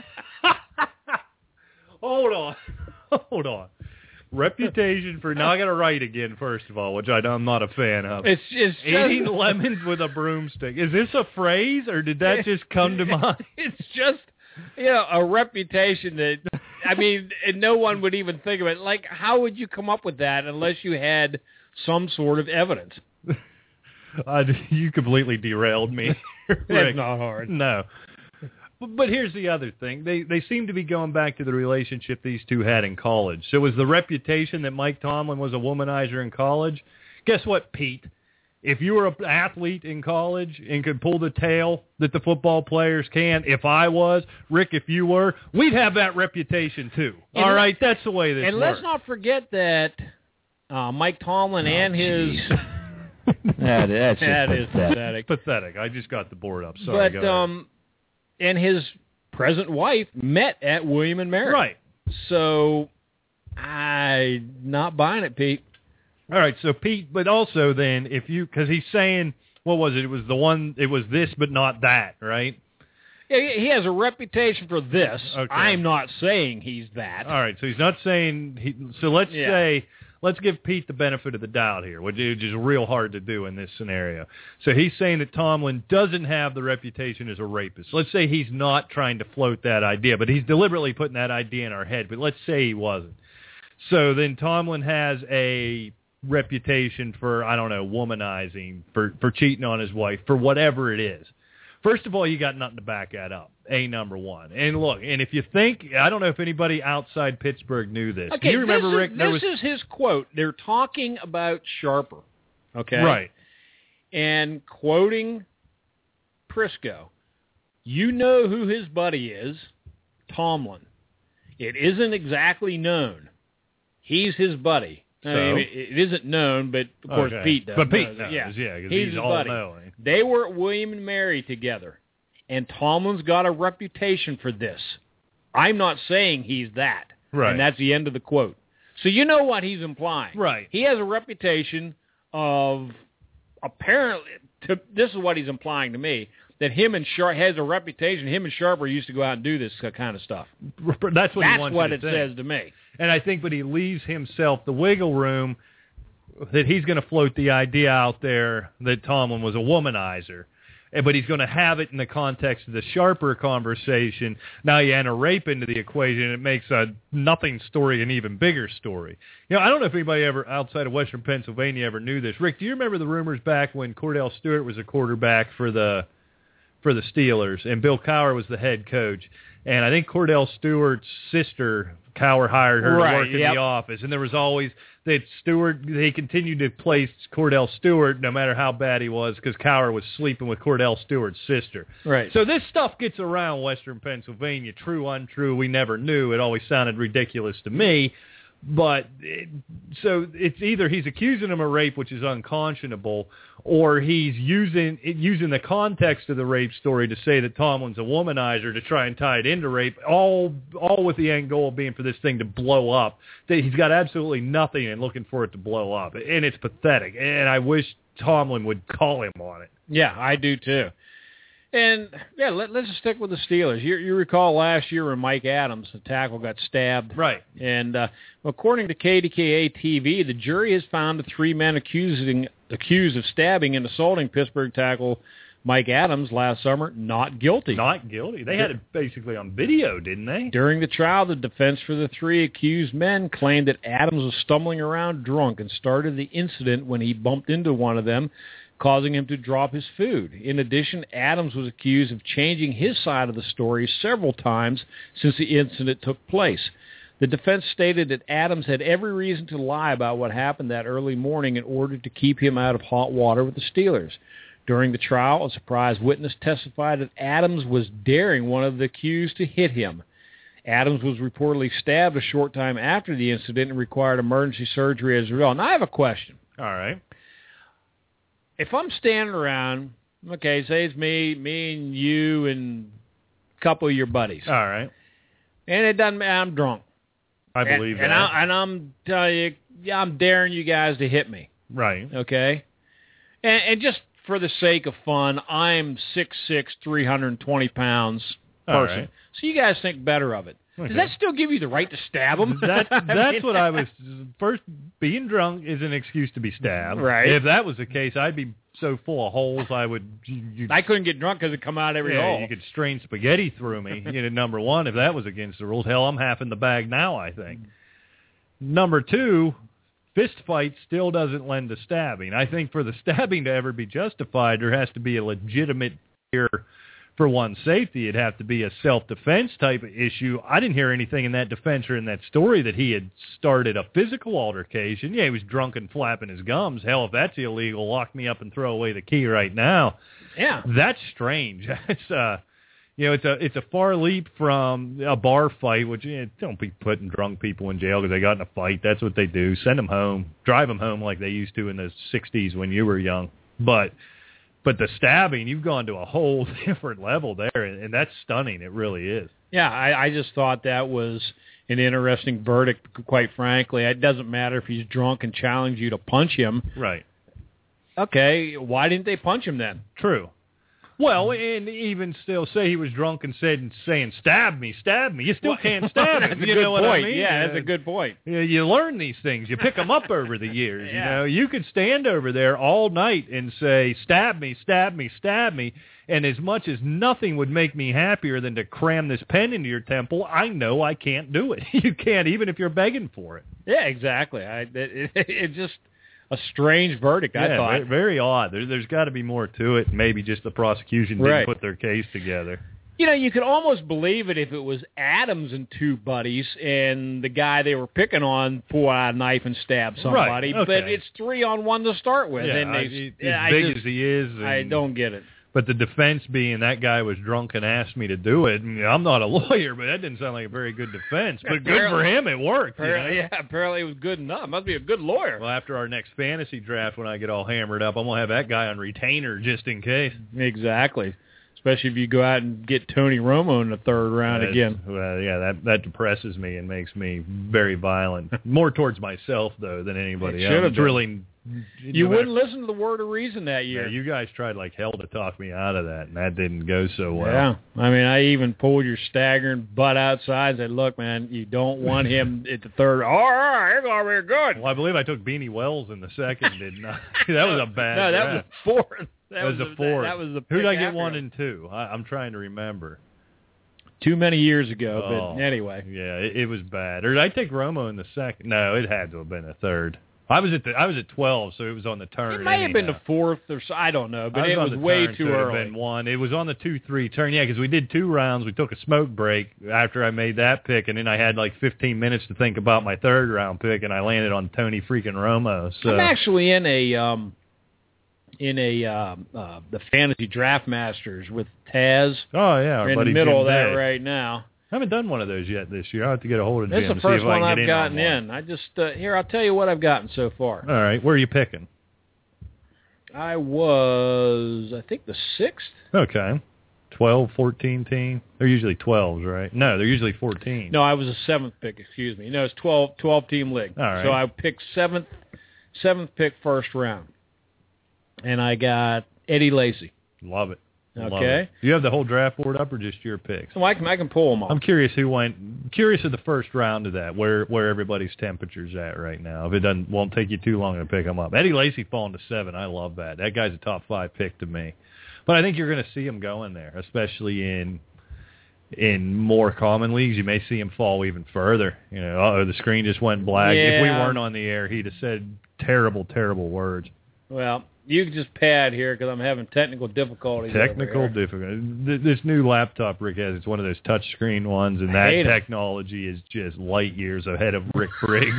Hold on. Hold on. Reputation for, now I got to write again, first of all, which I, I'm not a fan of. It's, it's Eating just, lemons with a broomstick. Is this a phrase, or did that just come to mind? It's just, you know, a reputation that, I mean, and no one would even think of it. Like, how would you come up with that unless you had some sort of evidence? Uh, you completely derailed me. It's not hard. No. But, but here's the other thing. They they seem to be going back to the relationship these two had in college. So was the reputation that Mike Tomlin was a womanizer in college? Guess what, Pete? If you were an athlete in college and could pull the tail that the football players can, if I was, Rick, if you were, we'd have that reputation too. And all right? That's the way this and works. And let's not forget that uh, Mike Tomlin oh, and his... that, that's that just is pathetic. Pathetic. I just got the board up. Sorry. But um, and his present wife met at William and Mary. Right. So I'm not buying it, Pete. All right. So Pete, but also then, if you, because he's saying, what was it? It was the one. It was this, but not that, right? Yeah, he has a reputation for this. Okay. I'm not saying he's that. All right, so he's not saying he. So let's Yeah. say, let's give Pete the benefit of the doubt here, which is just real hard to do in this scenario. So he's saying that Tomlin doesn't have the reputation as a rapist. Let's say he's not trying to float that idea, but he's deliberately putting that idea in our head. But let's say he wasn't. So then Tomlin has a reputation for, I don't know, womanizing, for, for cheating on his wife, for whatever it is. First of all, you got nothing to back that up, A, number one. And look, and if you think, I don't know if anybody outside Pittsburgh knew this. Okay, Do you remember, this, is, Rick? this there was, is his quote. They're talking about Sharper, okay? Right. And quoting Prisco, you know who his buddy is, Tomlin. It isn't exactly known. He's his buddy. So? I mean, it isn't known, but of course Okay. Pete does. But Pete knows, knows, yeah, yeah, 'cause he's, he's his all buddy. knowing. They were at William and Mary together, and Tomlin's got a reputation for this. I'm not saying he's that, Right. and that's the end of the quote. So you know what he's implying. Right. He has a reputation of apparently. To, this is what he's implying to me. That him and Sharp has a reputation. Him and Sharper used to go out and do this kind of stuff. That's what he That's wants what you it to think. says to me. And I think, but he leaves himself the wiggle room that he's going to float the idea out there that Tomlin was a womanizer. Eh, But he's going to have it in the context of the Sharper conversation. Now you enter rape into the equation, and it makes a nothing story an even bigger story. You know, I don't know if anybody ever outside of Western Pennsylvania ever knew this. Rick, do you remember the rumors back when Cordell Stewart was a quarterback for the for the Steelers, and Bill Cowher was the head coach? And I think Cordell Stewart's sister, Cowher hired her Right, to work in yep. the office, and there was always that Stewart. They continued to place Cordell Stewart no matter how bad he was, because Cowher was sleeping with Cordell Stewart's sister. Right. So this stuff gets around Western Pennsylvania, true, untrue. We never knew. It always sounded ridiculous to me. But it, so it's either he's accusing him of rape, which is unconscionable, or he's using using the context of the rape story to say that Tomlin's a womanizer to try and tie it into rape, all all with the end goal being for this thing to blow up. That he's got absolutely nothing and looking for it to blow up, and it's pathetic. And I wish Tomlin would call him on it. Yeah, I do too. And, yeah, let, let's just stick with the Steelers. You, you recall last year when Mike Adams, the tackle, got stabbed. Right. And uh, according to K D K A T V, the jury has found the three men accusing, accused of stabbing and assaulting Pittsburgh tackle Mike Adams last summer not guilty. Not guilty. They had it basically on video, didn't they? During the trial, the defense for the three accused men claimed that Adams was stumbling around drunk and started the incident when he bumped into one of them, causing him to drop his food. In addition, Adams was accused of changing his side of the story several times since the incident took place. The defense stated that Adams had every reason to lie about what happened that early morning in order to keep him out of hot water with the Steelers. During the trial, a surprise witness testified that Adams was daring one of the accused to hit him. Adams was reportedly stabbed a short time after the incident and required emergency surgery as well. Now, I have a question. All right. If I'm standing around, okay, say it's me, me and you and a couple of your buddies, All right. and it doesn't matter, I'm drunk. I believe and, and, that. I, and I'm telling you, yeah, I'm daring you guys to hit me, Right. okay? And, and just for the sake of fun, I'm six six, three hundred twenty pounds All person. right. So you guys think better of it. Okay. Does that still give you the right to stab them? That's I that's mean- what I was first. Being drunk is an excuse to be stabbed. Right. If that was the case, I'd be so full of holes I would. You, you, I couldn't get drunk because it come out every yeah, hole. you could strain spaghetti through me. You know, number one, if that was against the rules, hell, I'm half in the bag now. I think. Number two, fist fight still doesn't lend to stabbing. I think for the stabbing to ever be justified, there has to be a legitimate fear for one's safety. It'd have to be a self-defense type of issue. I didn't hear anything in that defense or in that story that he had started a physical altercation. Yeah, he was drunk and flapping his gums. Hell, if that's illegal, lock me up and throw away the key right now. Yeah. That's strange. It's uh, you know, it's a it's a far leap from a bar fight, which you know, don't be putting drunk people in jail because they got in a fight. That's what they do. Send them home, drive them home like they used to in the sixties when you were young. But But the stabbing, you've gone to a whole different level there, and, and that's stunning. It really is. Yeah, I, I just thought that was an interesting verdict, quite frankly. It doesn't matter if he's drunk and challenge you to punch him. Right. Okay, why didn't they punch him then? True. Well, and even still, say he was drunk and said saying "stab me, stab me," you still Well, can't stab that's him. a You good know what point. I mean? Yeah, Uh, that's a good point. You, you learn these things. You pick them up over the years. Yeah. You know, you could stand over there all night and say "stab me, stab me, stab me," and as much as nothing would make me happier than to cram this pen into your temple, I know I can't do it. You can't, even if you're begging for it. Yeah, exactly. I it, it, it just a strange verdict. I Yeah, thought very, very odd. There, there's got to be more to it. Maybe just the prosecution didn't Right. put their case together. You know, you could almost believe it if it was Adams and two buddies, and the guy they were picking on pulled out a knife and stabbed somebody. Right, okay. But it's three on one to start with. Yeah, and I, they, it- yeah, as I big just- as he is. And, I don't get it. But the defense being that guy was drunk and asked me to do it. And I'm not a lawyer, but that didn't sound like a very good defense. But good for him, it worked. You know? Apparently, yeah, apparently it was good enough. Must be a good lawyer. Well, after our next fantasy draft, when I get all hammered up, I'm going to have that guy on retainer just in case. Exactly. Especially if you go out and get Tony Romo in the third round That's- again. Well, yeah, that that depresses me and makes me very violent. More towards myself, though, than anybody It else. should have It's been. really... You no wouldn't matter- listen to the word of reason that year. Yeah, you guys tried like hell to talk me out of that, and that didn't go so well. Yeah, I mean, I even pulled your staggering butt outside and said, look, man, you don't want him at the third. All right, it's going to be good. Well, I believe I took Beanie Wells in the second, didn't I? That was a bad No, that draft. was a fourth. That, That was the- a fourth. That was the Who did pick I get after one him. and two? I, I'm trying to remember. Too many years ago, Oh, but anyway. Yeah, it, it was bad. Or did I take Romo in the second? No, it had to have been a third. I was at the I was at twelve, so it was on the turn. It may have been anyhow. the fourth or so. I don't know, but I it on was the way turn, too so it would have early. been one. It was on the two three turn, yeah, because we did two rounds. We took a smoke break after I made that pick, and then I had like fifteen minutes to think about my third round pick, and I landed on Tony freaking Romo. So I'm actually in a um, in a um, uh, the Fantasy Draft Masters with Taz. oh yeah, our We're in buddy the middle Jim of that Day. right now. I haven't done one of those yet this year. I'll have to get a hold of This Jim. is the see first if I one can I've get in gotten on one. in. I just uh, here I'll tell you what I've gotten so far. All right, where are you picking? I was I think the sixth. Okay. twelve, fourteen team? They're usually twelves, right? No, they're usually fourteen. No, I was a seventh pick. Excuse me. No, it's twelve, twelve team league. All right. So I picked seventh, seventh pick first round, and I got Eddie Lacy. Love it. Love Okay. it. Do you have the whole draft board up or just your picks? So I can I can pull them off. I'm curious who went. Curious of the first round of that, where where everybody's temperature's at right now. If it doesn't, won't take you too long to pick them up. Eddie Lacy falling to seven. I love that. That guy's a top five pick to me. But I think you're going to see him going there, especially in in more common leagues. You may see him fall even further. You know, oh, the screen just went black. If we Yeah. weren't on the air, he'd have said terrible, terrible words. Well, you can just pad here because I'm having technical difficulties. over Technical here. difficulty. Th- This new laptop Rick has, it's one of those touch screen ones, and I that hate it. technology is just light years ahead of Rick Briggs.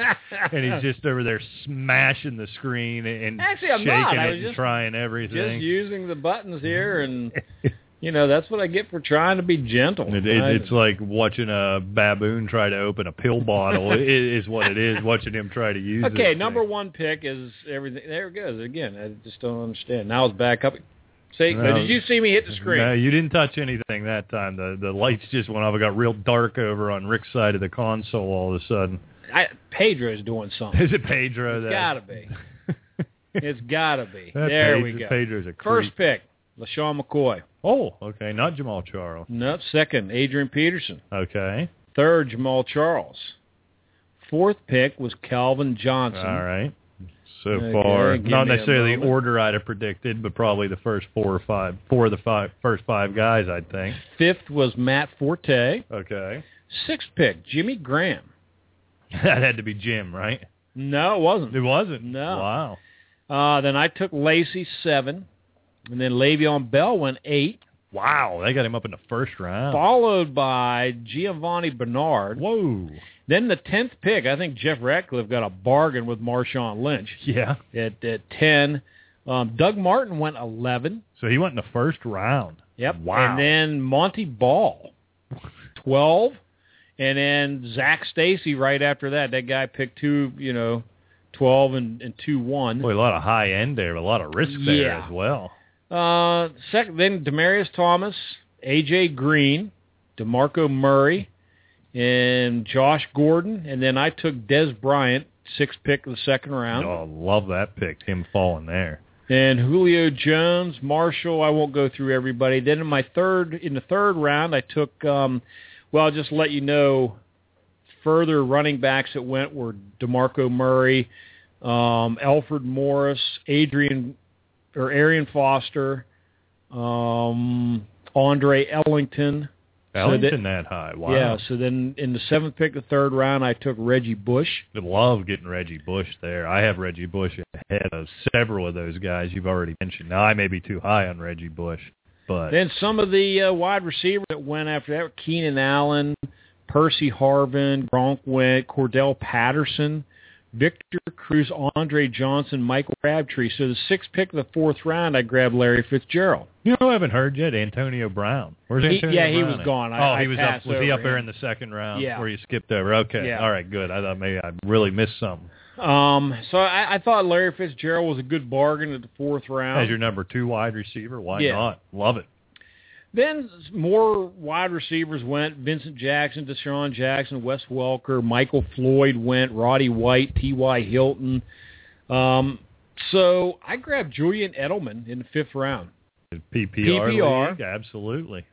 And he's just over there smashing the screen and Actually, I'm shaking not. I it was and just- trying just everything. using the buttons here, and you know that's what I get for trying to be gentle. It, it, I- it's like watching a baboon try to open a pill bottle. It is what it is. Watching him try to use it. Okay, number one pick is everything. There it goes again. I just don't understand. Now it's back up. See, No. did you see me hit the screen? No, you didn't touch anything that time. The the lights just went off. It got real dark over on Rick's side of the console all of a sudden. I, Pedro's doing something. Is it Pedro? It's that gotta be. It's gotta be. That There Pedro, we go. Pedro's a creep. First pick, LaShawn McCoy. Oh, okay. Not Jamal Charles. No, second, Adrian Peterson. Okay. Third, Jamal Charles. Fourth pick was Calvin Johnson. All right. So Okay, far, give not me a necessarily the moment. order I'd have predicted, but probably the first four or five, four of the five first five guys, I'd think. Fifth was Matt Forte. Okay. Sixth pick, Jimmy Graham. That had to be Jim, right? No, it wasn't. It wasn't. No. Wow. Uh, then I took Lacey, seven. And then Le'Veon Bell went eight. Wow. They got him up in the first round. Followed by Giovanni Bernard. Whoa. Then the tenth pick, I think Jeff Ratcliffe got a bargain with Marshawn Lynch Yeah. at, at ten. Um, Doug Martin went eleven. So he went in the first round. Yep. Wow. And then Monty Ball, twelve. And then Zach Stacy right after that. That guy picked two, you know, twelve and, and two one. Boy, a lot of high end there, a lot of risk there Yeah. as well. Uh, second, then Demarius Thomas, A J Green, DeMarco Murray, and Josh Gordon. And then I took Des Bryant, sixth pick of the second round. Oh, love that pick. Him falling there. And Julio Jones, Marshall, I won't go through everybody. Then in my third, in the third round, I took, um, well, I'll just let you know, further running backs that went were DeMarco Murray, um, Alfred Morris, Adrian, or Arian Foster, um, Andre Ellington. Ellington so that, that high, wow. Yeah, so then in the seventh pick, the third round, I took Reggie Bush. I love getting Reggie Bush there. I have Reggie Bush ahead of several of those guys you've already mentioned. Now, I may be too high on Reggie Bush, but... Then some of the uh, wide receivers that went after that were Keenan Allen, Percy Harvin, Gronk went, Cordell Patterson, Victor Cruz, Andre Johnson, Michael Crabtree. So the sixth pick of the fourth round, I grabbed Larry Fitzgerald. You know, I haven't heard yet. Antonio Brown. Where's He- Antonio yeah, he Brown was at? gone. I- oh, I he was up. passed Was he over up there him. in the second round Yeah. where you skipped over? Okay, Yeah. all right, good. I thought maybe I really missed something. Um, so I, I thought Larry Fitzgerald was a good bargain at the fourth round. As your number two wide receiver, why Yeah. not? Love it. Then more wide receivers went. Vincent Jackson, Deshaun Jackson, Wes Welker, Michael Floyd went, Roddy White, T Y. Hilton. Um, so I grabbed Julian Edelman in the fifth round. P P R, P P R. league, absolutely.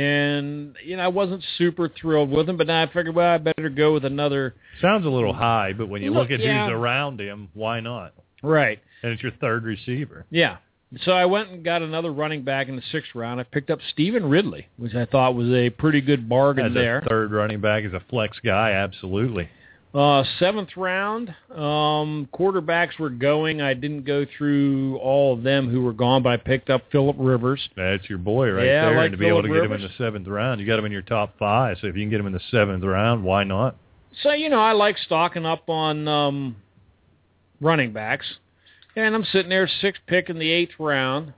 And, you know, I wasn't super thrilled with him, but now I figured, well, I better go with another. Sounds a little high, but when you Look, look at yeah. who's around him, why not? Right. And it's your third receiver. Yeah. So I went and got another running back in the sixth round. I picked up Stephen Ridley, which I thought was a pretty good bargain As there. a third running back, as a flex guy, absolutely. Uh, seventh round, um, quarterbacks were going. I didn't go through all of them who were gone, but I picked up Phillip Rivers. That's your boy right Yeah, I there. like and to be able to Phillip get him in Rivers. the seventh round, you got him in your top five. So if you can get him in the seventh round, why not? So, you know, I like stocking up on um, running backs. And I'm sitting there, sixth pick in the eighth round,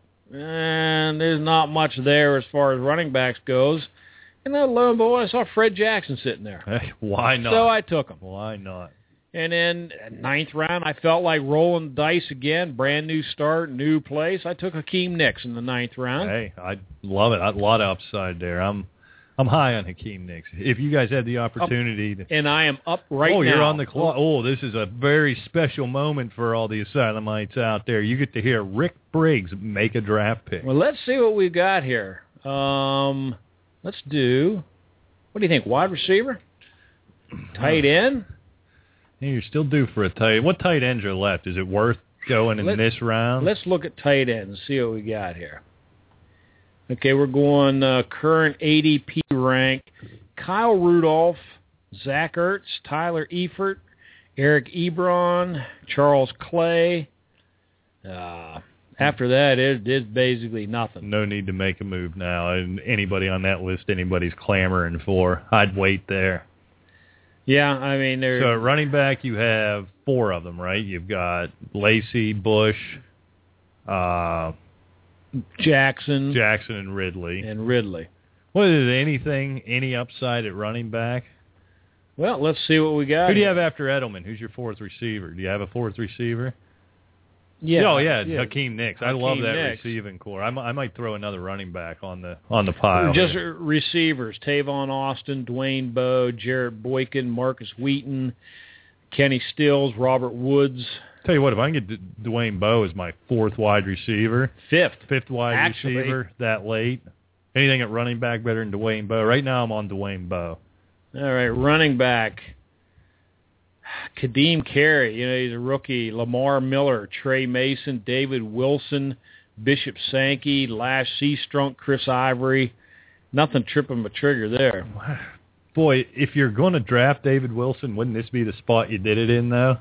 and there's not much there as far as running backs goes. And then lo and behold, I saw Fred Jackson sitting there. Hey, why not? So I took him. Why not? And then ninth round, I felt like rolling the dice again. Brand new start, new place. I took Hakeem Nicks in the ninth round. Hey, I love it. A lot of upside there. I'm I'm high on Hakeem Nicks. If you guys had the opportunity to... And I am up right oh, now. Oh, you're on the clock. Oh, this is a very special moment for all the Asylumites out there. You get to hear Rick Briggs make a draft pick. Well, let's see what we've got here. Um, let's do... What do you think, wide receiver? Tight end? Yeah, you're still due for a tight end. What tight ends are left? Is it worth going in Let- this round? Let's look at tight ends and see what we got here. Okay, we're going uh, current A D P rank. Kyle Rudolph, Zach Ertz, Tyler Eifert, Eric Ebron, Charles Clay. Uh, after that, it is basically nothing. No need to make a move now. And anybody on that list, anybody's clamoring for. I'd wait there. Yeah, I mean, there's... So at running back, you have four of them, right? You've got Lacey, Bush, uh, Jackson, Jackson, and Ridley. and Ridley. What is anything, any upside at running back? Well, let's see what we got. Who do you here. have after Edelman? Who's your fourth receiver? Do you have a fourth receiver? Yeah. Oh, yeah, Hakeem Nicks. I love Hakeem that Nicks. receiving core. I, m- I might throw another running back on the on the pile. Just here. receivers, Tavon Austin, Dwayne Bowe, Jarrett Boykin, Marcus Wheaton, Kenny Stills, Robert Woods. Tell you what, if I can get D- Dwayne Bowe as my fourth wide receiver, Fifth. fifth wide Actually. receiver that late, anything at running back better than Dwayne Bowe? Right now I'm on Dwayne Bowe. All right, running back. Kadeem Carey, you know, he's a rookie. Lamar Miller, Trey Mason, David Wilson, Bishop Sankey, Lash Seastrunk, Chris Ivory. Nothing tripping my trigger there. Boy, if you're going to draft David Wilson, wouldn't this be the spot you did it in, though?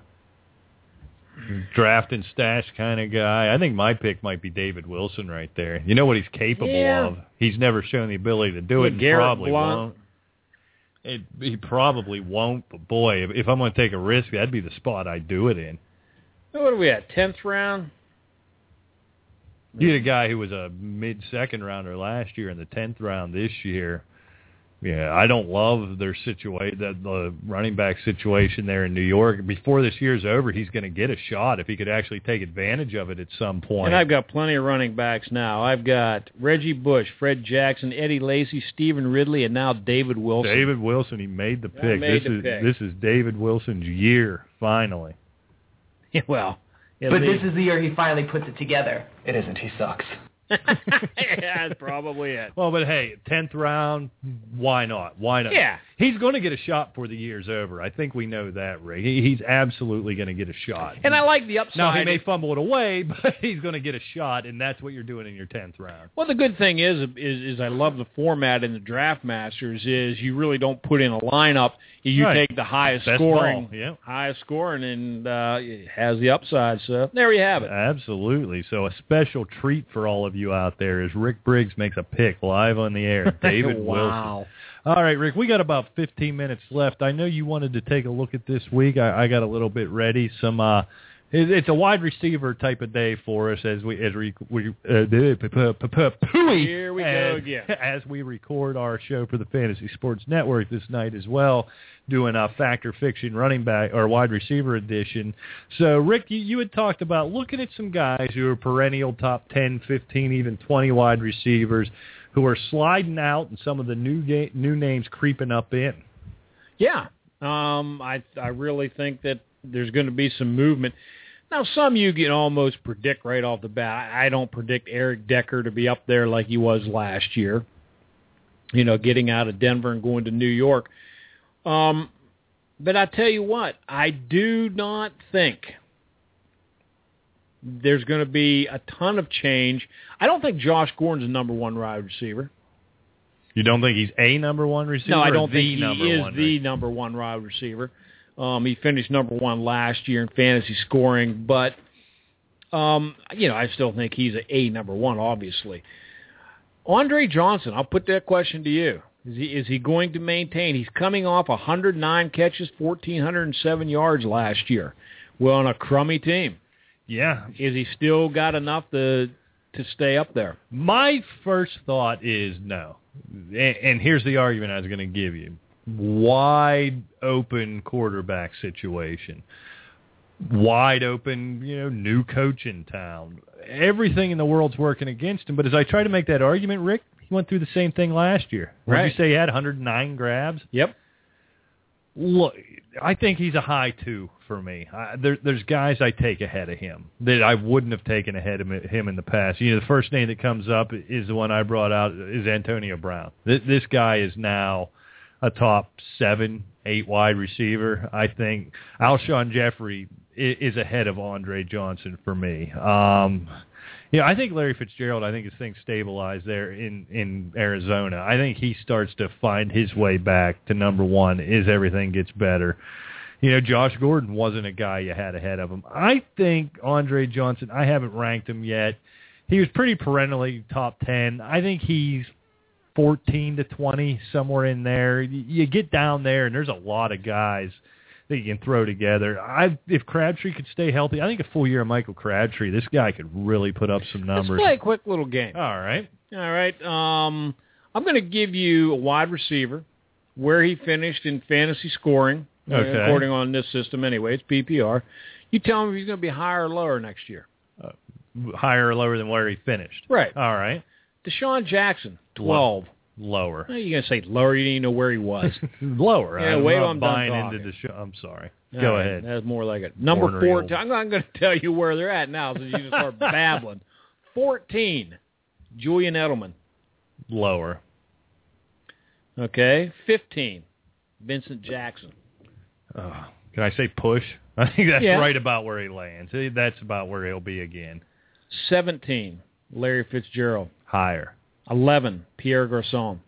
Draft and stash kind of guy. I think my pick might be David Wilson right there. You know what he's capable Yeah. of. He's never shown the ability to do With it, and Garrett probably Blunt. won't. It, he probably won't, but boy, if, if I'm going to take a risk, that'd be the spot I'd do it in. What are we at, tenth round? You had a guy who was a mid-second rounder last year in the tenth round this year. Yeah, I don't love their situation, that the running back situation there in New York. Before this year's over, he's going to get a shot if he could actually take advantage of it at some point. And I've got plenty of running backs now. I've got Reggie Bush, Fred Jackson, Eddie Lacy, Stephen Ridley, and now David Wilson. David Wilson, he made the pick. made this the is pick. this is David Wilson's year, finally. Well, At but least. this is the year he finally puts it together. It isn't. He sucks. Yeah, that's probably it. Well, but hey, tenth round, why not? Why not? Yeah. He's going to get a shot before the year's over. I think we know that, Ray. He, he's absolutely going to get a shot. And I like the upside. Now, he may fumble it away, but he's going to get a shot, and that's what you're doing in your tenth round. Well, the good thing is, is, is I love the format in the Draft Masters is you really don't put in a lineup. You Right. take the highest Best scoring, ball, yeah. highest scoring, and uh, it has the upside. So there you have it. Absolutely. So a special treat for all of you out there is Rick Briggs makes a pick live on the air. David Wow. Wilson. All right, Rick, we got about fifteen minutes left. I know you wanted to take a look at this week. I, I got a little bit ready. Some uh, it, it's a wide receiver type of day for us as we as we, we uh, Here we go as, again. as we record our show for the Fantasy Sports Network this night as well, doing a Factor Fiction running back or wide receiver edition. So, Rick, you, you had talked about looking at some guys who are perennial top ten, fifteen, even twenty wide receivers who are sliding out and some of the new ga- new names creeping up in. Yeah, um, I I really think that there's going to be some movement. Now, some you can almost predict right off the bat. I don't predict Eric Decker to be up there like he was last year, you know, getting out of Denver and going to New York. Um, but I tell you what, I do not think there's going to be a ton of change. I don't think Josh Gordon's a number one wide receiver. You don't think he's a number one receiver? No, I don't or think the he number is one the receiver? number one wide receiver. Um, he finished number one last year in fantasy scoring, but um, you know, I still think he's a, a number one, obviously. Andre Johnson, I'll put that question to you. Is he is he going to maintain? He's coming off one hundred nine catches, one thousand four hundred seven yards last year. Well, on a crummy team. Yeah. Is he still got enough to to stay up there? My first thought is no. And, and here's the argument I was going to give you. Wide open quarterback situation. Wide open, you know, new coach in town. Everything in the world's working against him. But as I try to make that argument, Rick, he went through the same thing last year. What Right. did you say he had one hundred nine grabs? Yep. Look, I think he's a high two for me. I, there, there's guys I take ahead of him that I wouldn't have taken ahead of him in the past. You know, the first name that comes up is the one I brought out is Antonio Brown. This, this guy is now a top seven, eight wide receiver. I think Alshon Jeffrey is, is ahead of Andre Johnson for me. Um, Yeah, I think Larry Fitzgerald, I think his thing stabilized there in, in Arizona. I think he starts to find his way back to number one as everything gets better. You know, Josh Gordon wasn't a guy you had ahead of him. I think Andre Johnson, I haven't ranked him yet. He was pretty perennially top ten. I think he's fourteen to twenty, somewhere in there. You get down there, and there's a lot of guys that you can throw together. I if Crabtree could stay healthy, I think a full year of Michael Crabtree, this guy could really put up some numbers. Let's play a quick little game. All right. All right. Um, I'm going to give you a wide receiver, where he finished in fantasy scoring, uh, Okay. according on this system anyway. It's P P R. You tell me if he's going to be higher or lower next year. Uh, higher or lower than where he finished? Right. All right. Deshaun Jackson, twelve. Lower. Well, you're going to say lower. You didn't even know where he was. Lower. Yeah, I'm wait not till I'm done buying talking. into the show. I'm sorry. All Go right, ahead. That's more like it. Number Ornery fourteen. old- I'm not going to tell you where they're at now, so you just start babbling. fourteen, Julian Edelman. Lower. Okay. fifteen, Vincent Jackson. Uh, can I say push? I think that's Yeah. right about where he lands. That's about where he'll be again. seventeen, Larry Fitzgerald. Higher. eleven, Pierre Garçon.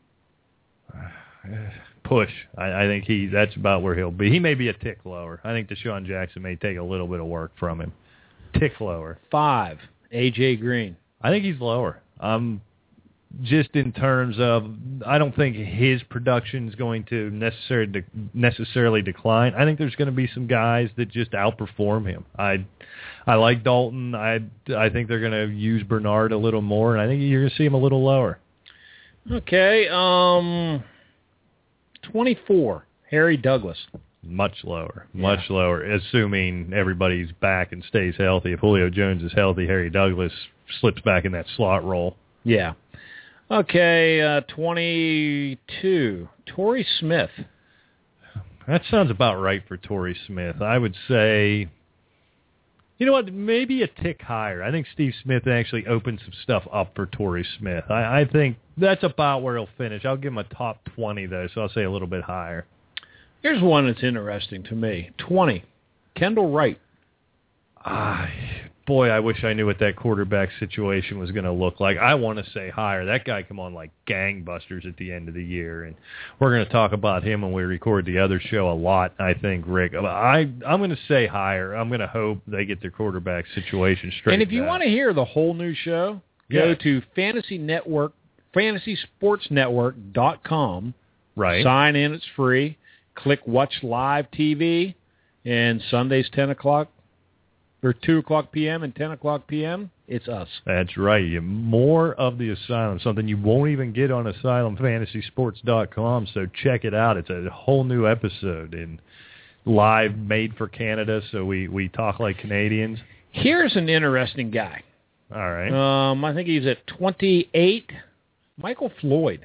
Push. I, I think he. That's about where he'll be. He may be a tick lower. I think Deshaun Jackson may take a little bit of work from him. Tick lower. five, A J Green. I think he's lower. Um, just in terms of, I don't think his production is going to necessarily necessarily decline. I think there's going to be some guys that just outperform him. I, I like Dalton. I, I think they're going to use Bernard a little more, and I think you're going to see him a little lower. Okay. Um, twenty-four, Harry Douglas. Much lower, Yeah. much lower, assuming everybody's back and stays healthy. If Julio Jones is healthy, Harry Douglas slips back in that slot role. Yeah. Okay, uh, twenty-two, Torrey Smith. That sounds about right for Torrey Smith. I would say You know what? Maybe a tick higher. I think Steve Smith actually opened some stuff up for Torrey Smith. I, I think that's about where he'll finish. I'll give him a top twenty, though, so I'll say a little bit higher. Here's one that's interesting to me. twenty. Kendall Wright. Ah, boy, I wish I knew what that quarterback situation was going to look like. I want to say higher. That guy come on like gangbusters at the end of the year, and we're going to talk about him when we record the other show a lot, I think, Rick. I, I'm going to say higher. I'm going to hope they get their quarterback situation straight. And if you out. want to hear the whole new show, go yeah. to Fantasy Network, fantasy sports network dot com. Right. Sign in. It's free. Click Watch Live T V, and Sundays ten o'clock. Or two o'clock p.m. and ten o'clock p.m., it's us. That's right. You more of the Asylum, something you won't even get on asylum fantasy sports dot com, so check it out. It's a whole new episode and live, made for Canada, so we, we talk like Canadians. Here's an interesting guy. All right. Um, I think he's at twenty-eight. Michael Floyd.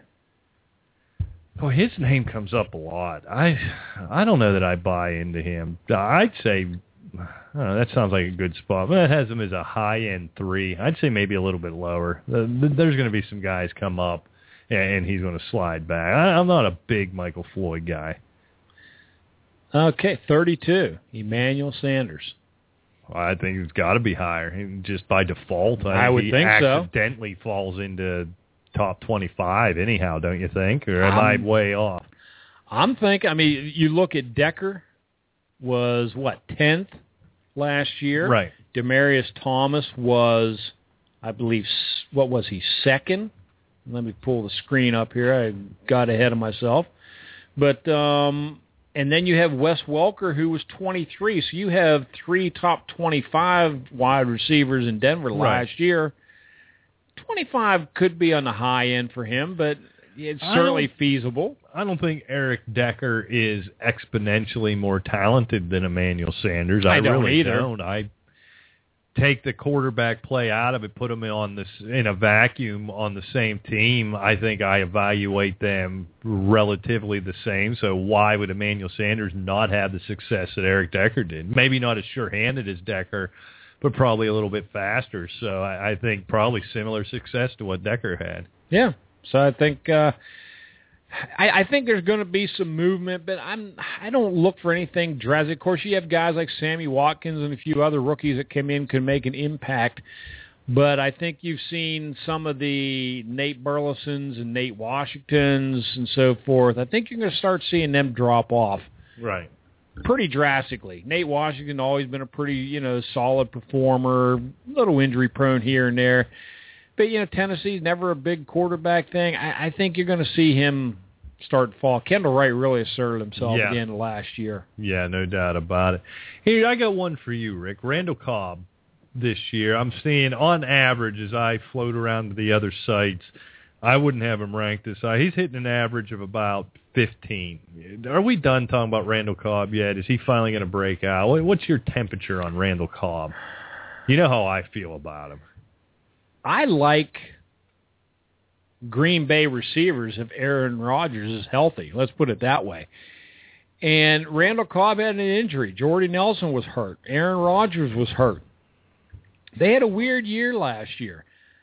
Oh, his name comes up a lot. I I don't know that I buy into him. I'd say... Oh, that sounds like a good spot. But that has him as a high-end three. I'd say maybe a little bit lower. There's going to be some guys come up, and he's going to slide back. I'm not a big Michael Floyd guy. Okay, thirty-two. Emmanuel Sanders. Well, I think it's got to be higher. Just by default, I, I would he think so. accidentally falls into top twenty-five anyhow, don't you think? Or am I'm, I way off? I'm thinking, I mean, you look at Decker was, what, tenth? Last year. Right. Demarius Thomas was, I believe, what was he, second? Let me pull the screen up here. I got ahead of myself. But, um, and then you have Wes Welker, who was twenty-three. So you have three top twenty-five wide receivers in Denver right. last year. twenty-five could be on the high end for him, but it's certainly feasible. I don't think Eric Decker is exponentially more talented than Emmanuel Sanders. I, I don't really either. don't. I take the quarterback play out of it, put them on this in a vacuum on the same team. I think I evaluate them relatively the same. So why would Emmanuel Sanders not have the success that Eric Decker did? Maybe not as sure-handed as Decker, but probably a little bit faster. So I, I think probably similar success to what Decker had. Yeah. So I think uh, I, I think there's going to be some movement, but I'm I don't look for anything drastic. Of course, you have guys like Sammy Watkins and a few other rookies that come in can make an impact. But I think you've seen some of the Nate Burlesons and Nate Washingtons and so forth. I think you're going to start seeing them drop off. Right. Pretty drastically. Nate Washington always been a pretty, you know, solid performer, a little injury prone here and there. But, you know, Tennessee's never a big quarterback thing. I, I think you're going to see him start to fall. Kendall Wright really asserted himself yeah. at the end of last year. Yeah, no doubt about it. Here, I got one for you, Rick. Randall Cobb this year. I'm seeing, on average, as I float around to the other sites, I wouldn't have him ranked this high. He's hitting an average of about fifteen. Are we done talking about Randall Cobb yet? Is he finally going to break out? What's your temperature on Randall Cobb? You know how I feel about him. I like Green Bay receivers if Aaron Rodgers is healthy. Let's put it that way. And Randall Cobb had an injury. Jordy Nelson was hurt. Aaron Rodgers was hurt. They had a weird year last year.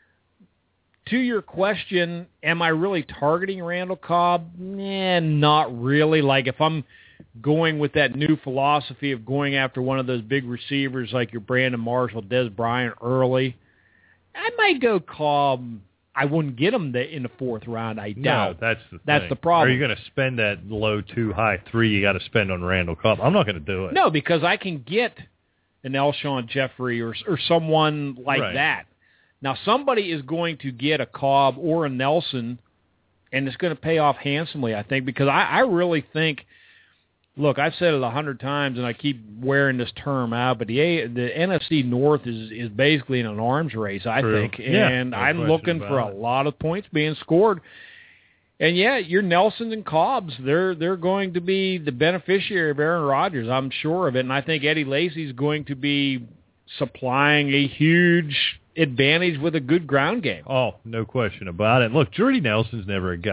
To your question, am I really targeting Randall Cobb? Nah, not really. Like if I'm going with that new philosophy of going after one of those big receivers like your Brandon Marshall, Des Bryant early, I might go Cobb. I wouldn't get him the, in the fourth round, I doubt. No, that's the That's thing. the problem. Are you going to spend that low two, high three you got to spend on Randall Cobb? I'm not going to do it. No, because I can get an Elshon Jeffrey or or someone like right. that. Now, somebody is going to get a Cobb or a Nelson, and it's going to pay off handsomely, I think, because I, I really think, look, I've said it a hundred times, and I keep wearing this term out, but the A, the N F C North is, is basically in an arms race, I True. think, Yeah, and no I'm question looking about for a it. lot of points being scored. And, yeah, your Nelsons and Cobbs, they're they're going to be the beneficiary of Aaron Rodgers. I'm sure of it. And I think Eddie Lacy's going to be supplying a huge advantage with a good ground game. Oh, no question about it. Look, Jordy Nelson's never a guy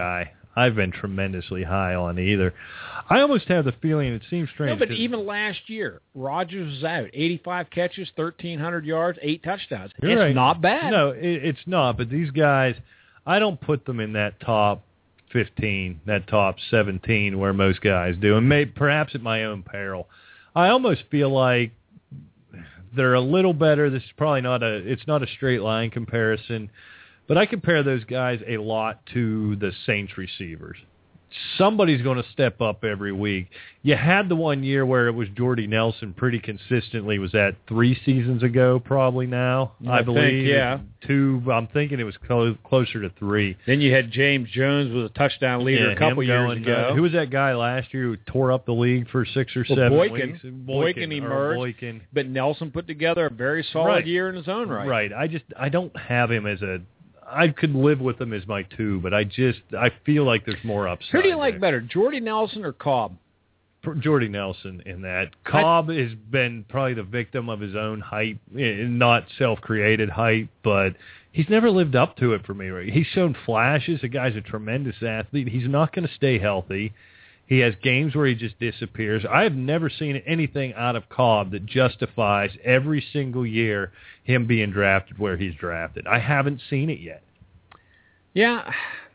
I've been tremendously high on either. I almost have the feeling, it seems strange. No, but even last year, Rogers was out. eighty-five catches, thirteen hundred yards, eight touchdowns. You're it's right. not bad. No, it, it's not. But these guys, I don't put them in that top fifteen, that top seventeen where most guys do, and maybe perhaps at my own peril. I almost feel like they're a little better. This is probably not a, it's not a straight line comparison, but I compare those guys a lot to the Saints receivers. Somebody's going to step up every week. You had the one year where it was Jordy Nelson pretty consistently. Was that three seasons ago probably now, I, I believe? Think, yeah. Two, I'm thinking it was clo- closer to three. Then you had James Jones with a touchdown leader yeah, a couple years going, ago. Uh, who was that guy last year who tore up the league for six or well, seven Boykin. weeks? Boykin, Boykin emerged, Boykin. but Nelson put together a very solid Right. year in his own right. Right. I just I don't have him as a. I could live with him as my two, but I just I feel like there's more upside. Who do you like there. better, Jordy Nelson or Cobb? Jordy Nelson in that. Cobb I, has been probably the victim of his own hype, not self-created hype, but he's never lived up to it for me. Right? He's shown flashes. The guy's a tremendous athlete. He's not going to stay healthy. He has games where he just disappears. I have never seen anything out of Cobb that justifies every single year him being drafted where he's drafted. I haven't seen it yet. Yeah,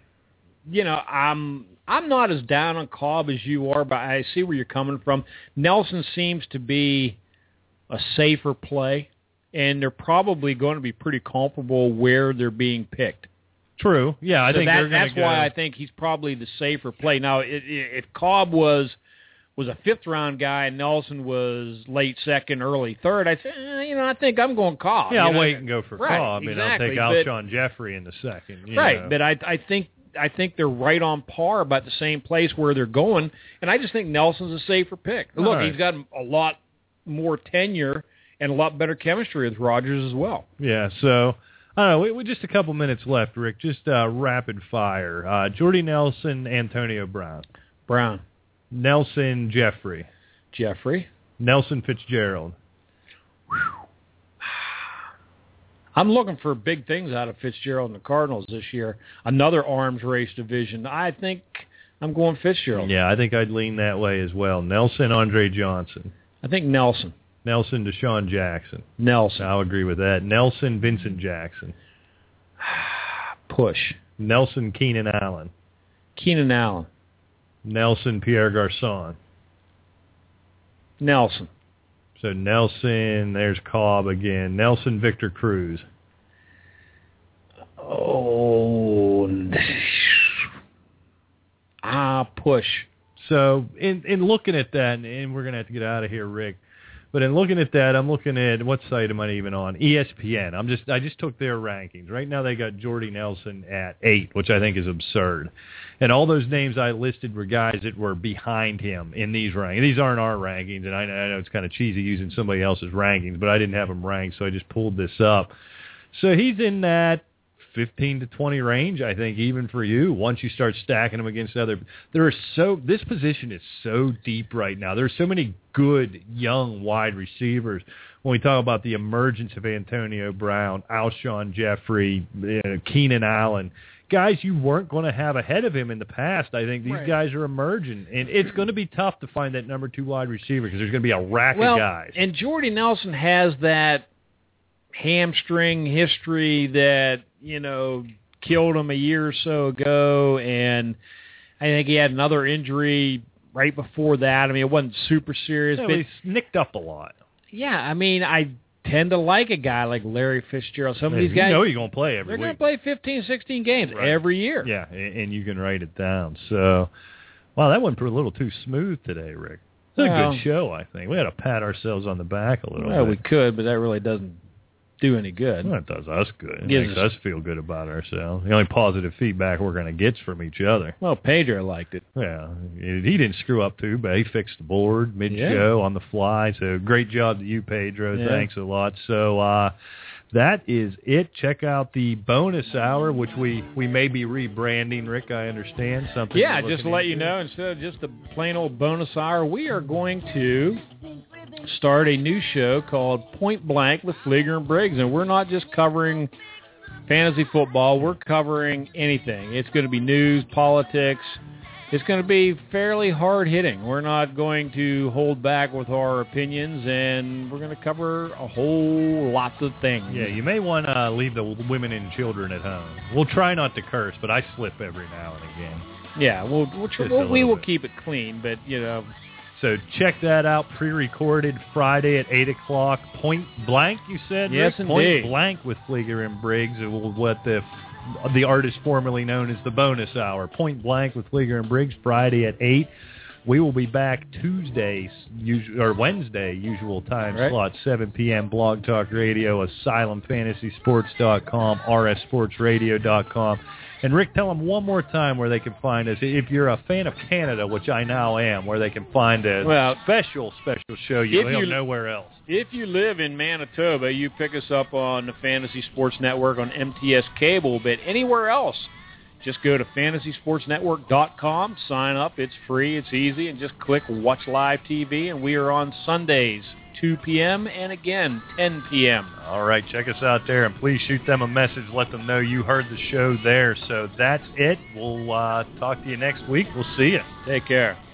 you know, I'm I'm not as down on Cobb as you are, but I see where you're coming from. Nelson seems to be a safer play, and they're probably going to be pretty comparable where they're being picked. True. Yeah, I so think that, they're that's go. why I think he's probably the safer play. Now, it, it, if Cobb was was a fifth round guy and Nelson was late second, early third, I think eh, you know I think I'm going Cobb. Yeah, you I'll know? wait and go for right, Cobb, exactly, and I'll take but, Alshon Jeffrey in the second. You right, know. but I I think I think they're right on par, about the same place where they're going, and I just think Nelson's a safer pick. All Look, right. he's got a lot more tenure and a lot better chemistry with Rodgers as well. Yeah, so. I don't know, we, we just a couple minutes left, Rick. Just uh, rapid fire. Uh, Jordy Nelson, Antonio Brown. Brown. Nelson, Jeffrey. Jeffrey. Nelson Fitzgerald. I'm looking for big things out of Fitzgerald and the Cardinals this year. Another arms race division. I think I'm going Fitzgerald. Yeah, I think I'd lean that way as well. Nelson, Andre Johnson. I think Nelson. Nelson, Deshaun Jackson. Nelson. I'll agree with that. Nelson, Vincent Jackson. Push. Nelson, Keenan Allen. Keenan Allen. Nelson, Pierre Garçon. Nelson. So Nelson, there's Cobb again. Nelson, Victor Cruz. Oh. ah, push. So in in looking at that, and, and we're going to have to get out of here, Rick, but in looking at that, I'm looking at, what site am I even on? E S P N. I'm just I just took their rankings. Right now they got Jordy Nelson at eight, which I think is absurd. And all those names I listed were guys that were behind him in these rankings. These aren't our rankings, and I, I know it's kind of cheesy using somebody else's rankings, but I didn't have them ranked, so I just pulled this up. So he's in that fifteen to twenty range, I think, even for you, once you start stacking them against other. There are so this position is so deep right now. There's so many good young wide receivers. When we talk about the emergence of Antonio Brown, Alshon Jeffrey, you know, Keenan Allen, guys you weren't going to have ahead of him in the past. I think these right. guys are emerging, and it's going to be tough to find that number two wide receiver because there's going to be a rack well, of guys. And Jordy Nelson has that hamstring history that, you know, killed him a year or so ago, and I think he had another injury right before that. I mean, it wasn't super serious. Yeah, but he's nicked up a lot. Yeah, I mean, I tend to like a guy like Larry Fitzgerald. Some of Yeah, these guys, you know you're going to play every they're going week. to play fifteen, sixteen games Right. every year. Yeah, and, and you can write it down. So, wow, that went a little too smooth today, Rick. It's a Well, good show, I think. We had to pat ourselves on the back a little Well, bit. we could, but that really doesn't do any good. Well, it does us good. It Gives makes us- us feel good about ourselves. The only positive feedback we're going to get is from each other. Well, Pedro liked it. Yeah, he he didn't screw up too bad. He fixed the board mid-show on the fly. So great job to you, Pedro. Yeah. Thanks a lot. So uh, that is it. Check out the bonus hour, which we, we may be rebranding, Rick, I understand. Something Yeah, you're just to looking let you into. know, instead of just the plain old bonus hour, we are going to start a new show called Point Blank with Flieger and Briggs, and we're not just covering fantasy football. We're covering anything. It's going to be news, politics. It's going to be fairly hard-hitting. We're not going to hold back with our opinions, and we're going to cover a whole lot of things. Yeah, you may want to leave the women and children at home. We'll try not to curse, but I slip every now and again. Yeah, we'll, we'll, tr- we'll we will bit. keep it clean, but, you know. So check that out, pre-recorded Friday at eight o'clock. Point Blank, you said? Yes, Rick? indeed. Point Blank with Flieger and Briggs, what the the artist formerly known as the Bonus Hour. Point Blank with Flieger and Briggs, Friday at eight. We will be back Tuesday, usual, or Wednesday, usual time right. slot, seven p.m. Blog Talk Radio, asylum fantasy sports dot com, r s sports radio dot com. And, Rick, tell them one more time where they can find us. If you're a fan of Canada, which I now am, where they can find a well, special, special show you don't you, nowhere else. If you live in Manitoba, you pick us up on the Fantasy Sports Network on M T S Cable. But anywhere else, just go to fantasy sports network dot com, sign up. It's free, it's easy, and just click Watch Live T V. And we are on Sundays, two p.m. and again, ten p.m. All right, check us out there, and please shoot them a message. Let them know you heard the show there. So that's it. We'll uh, talk to you next week. We'll see you. Take care.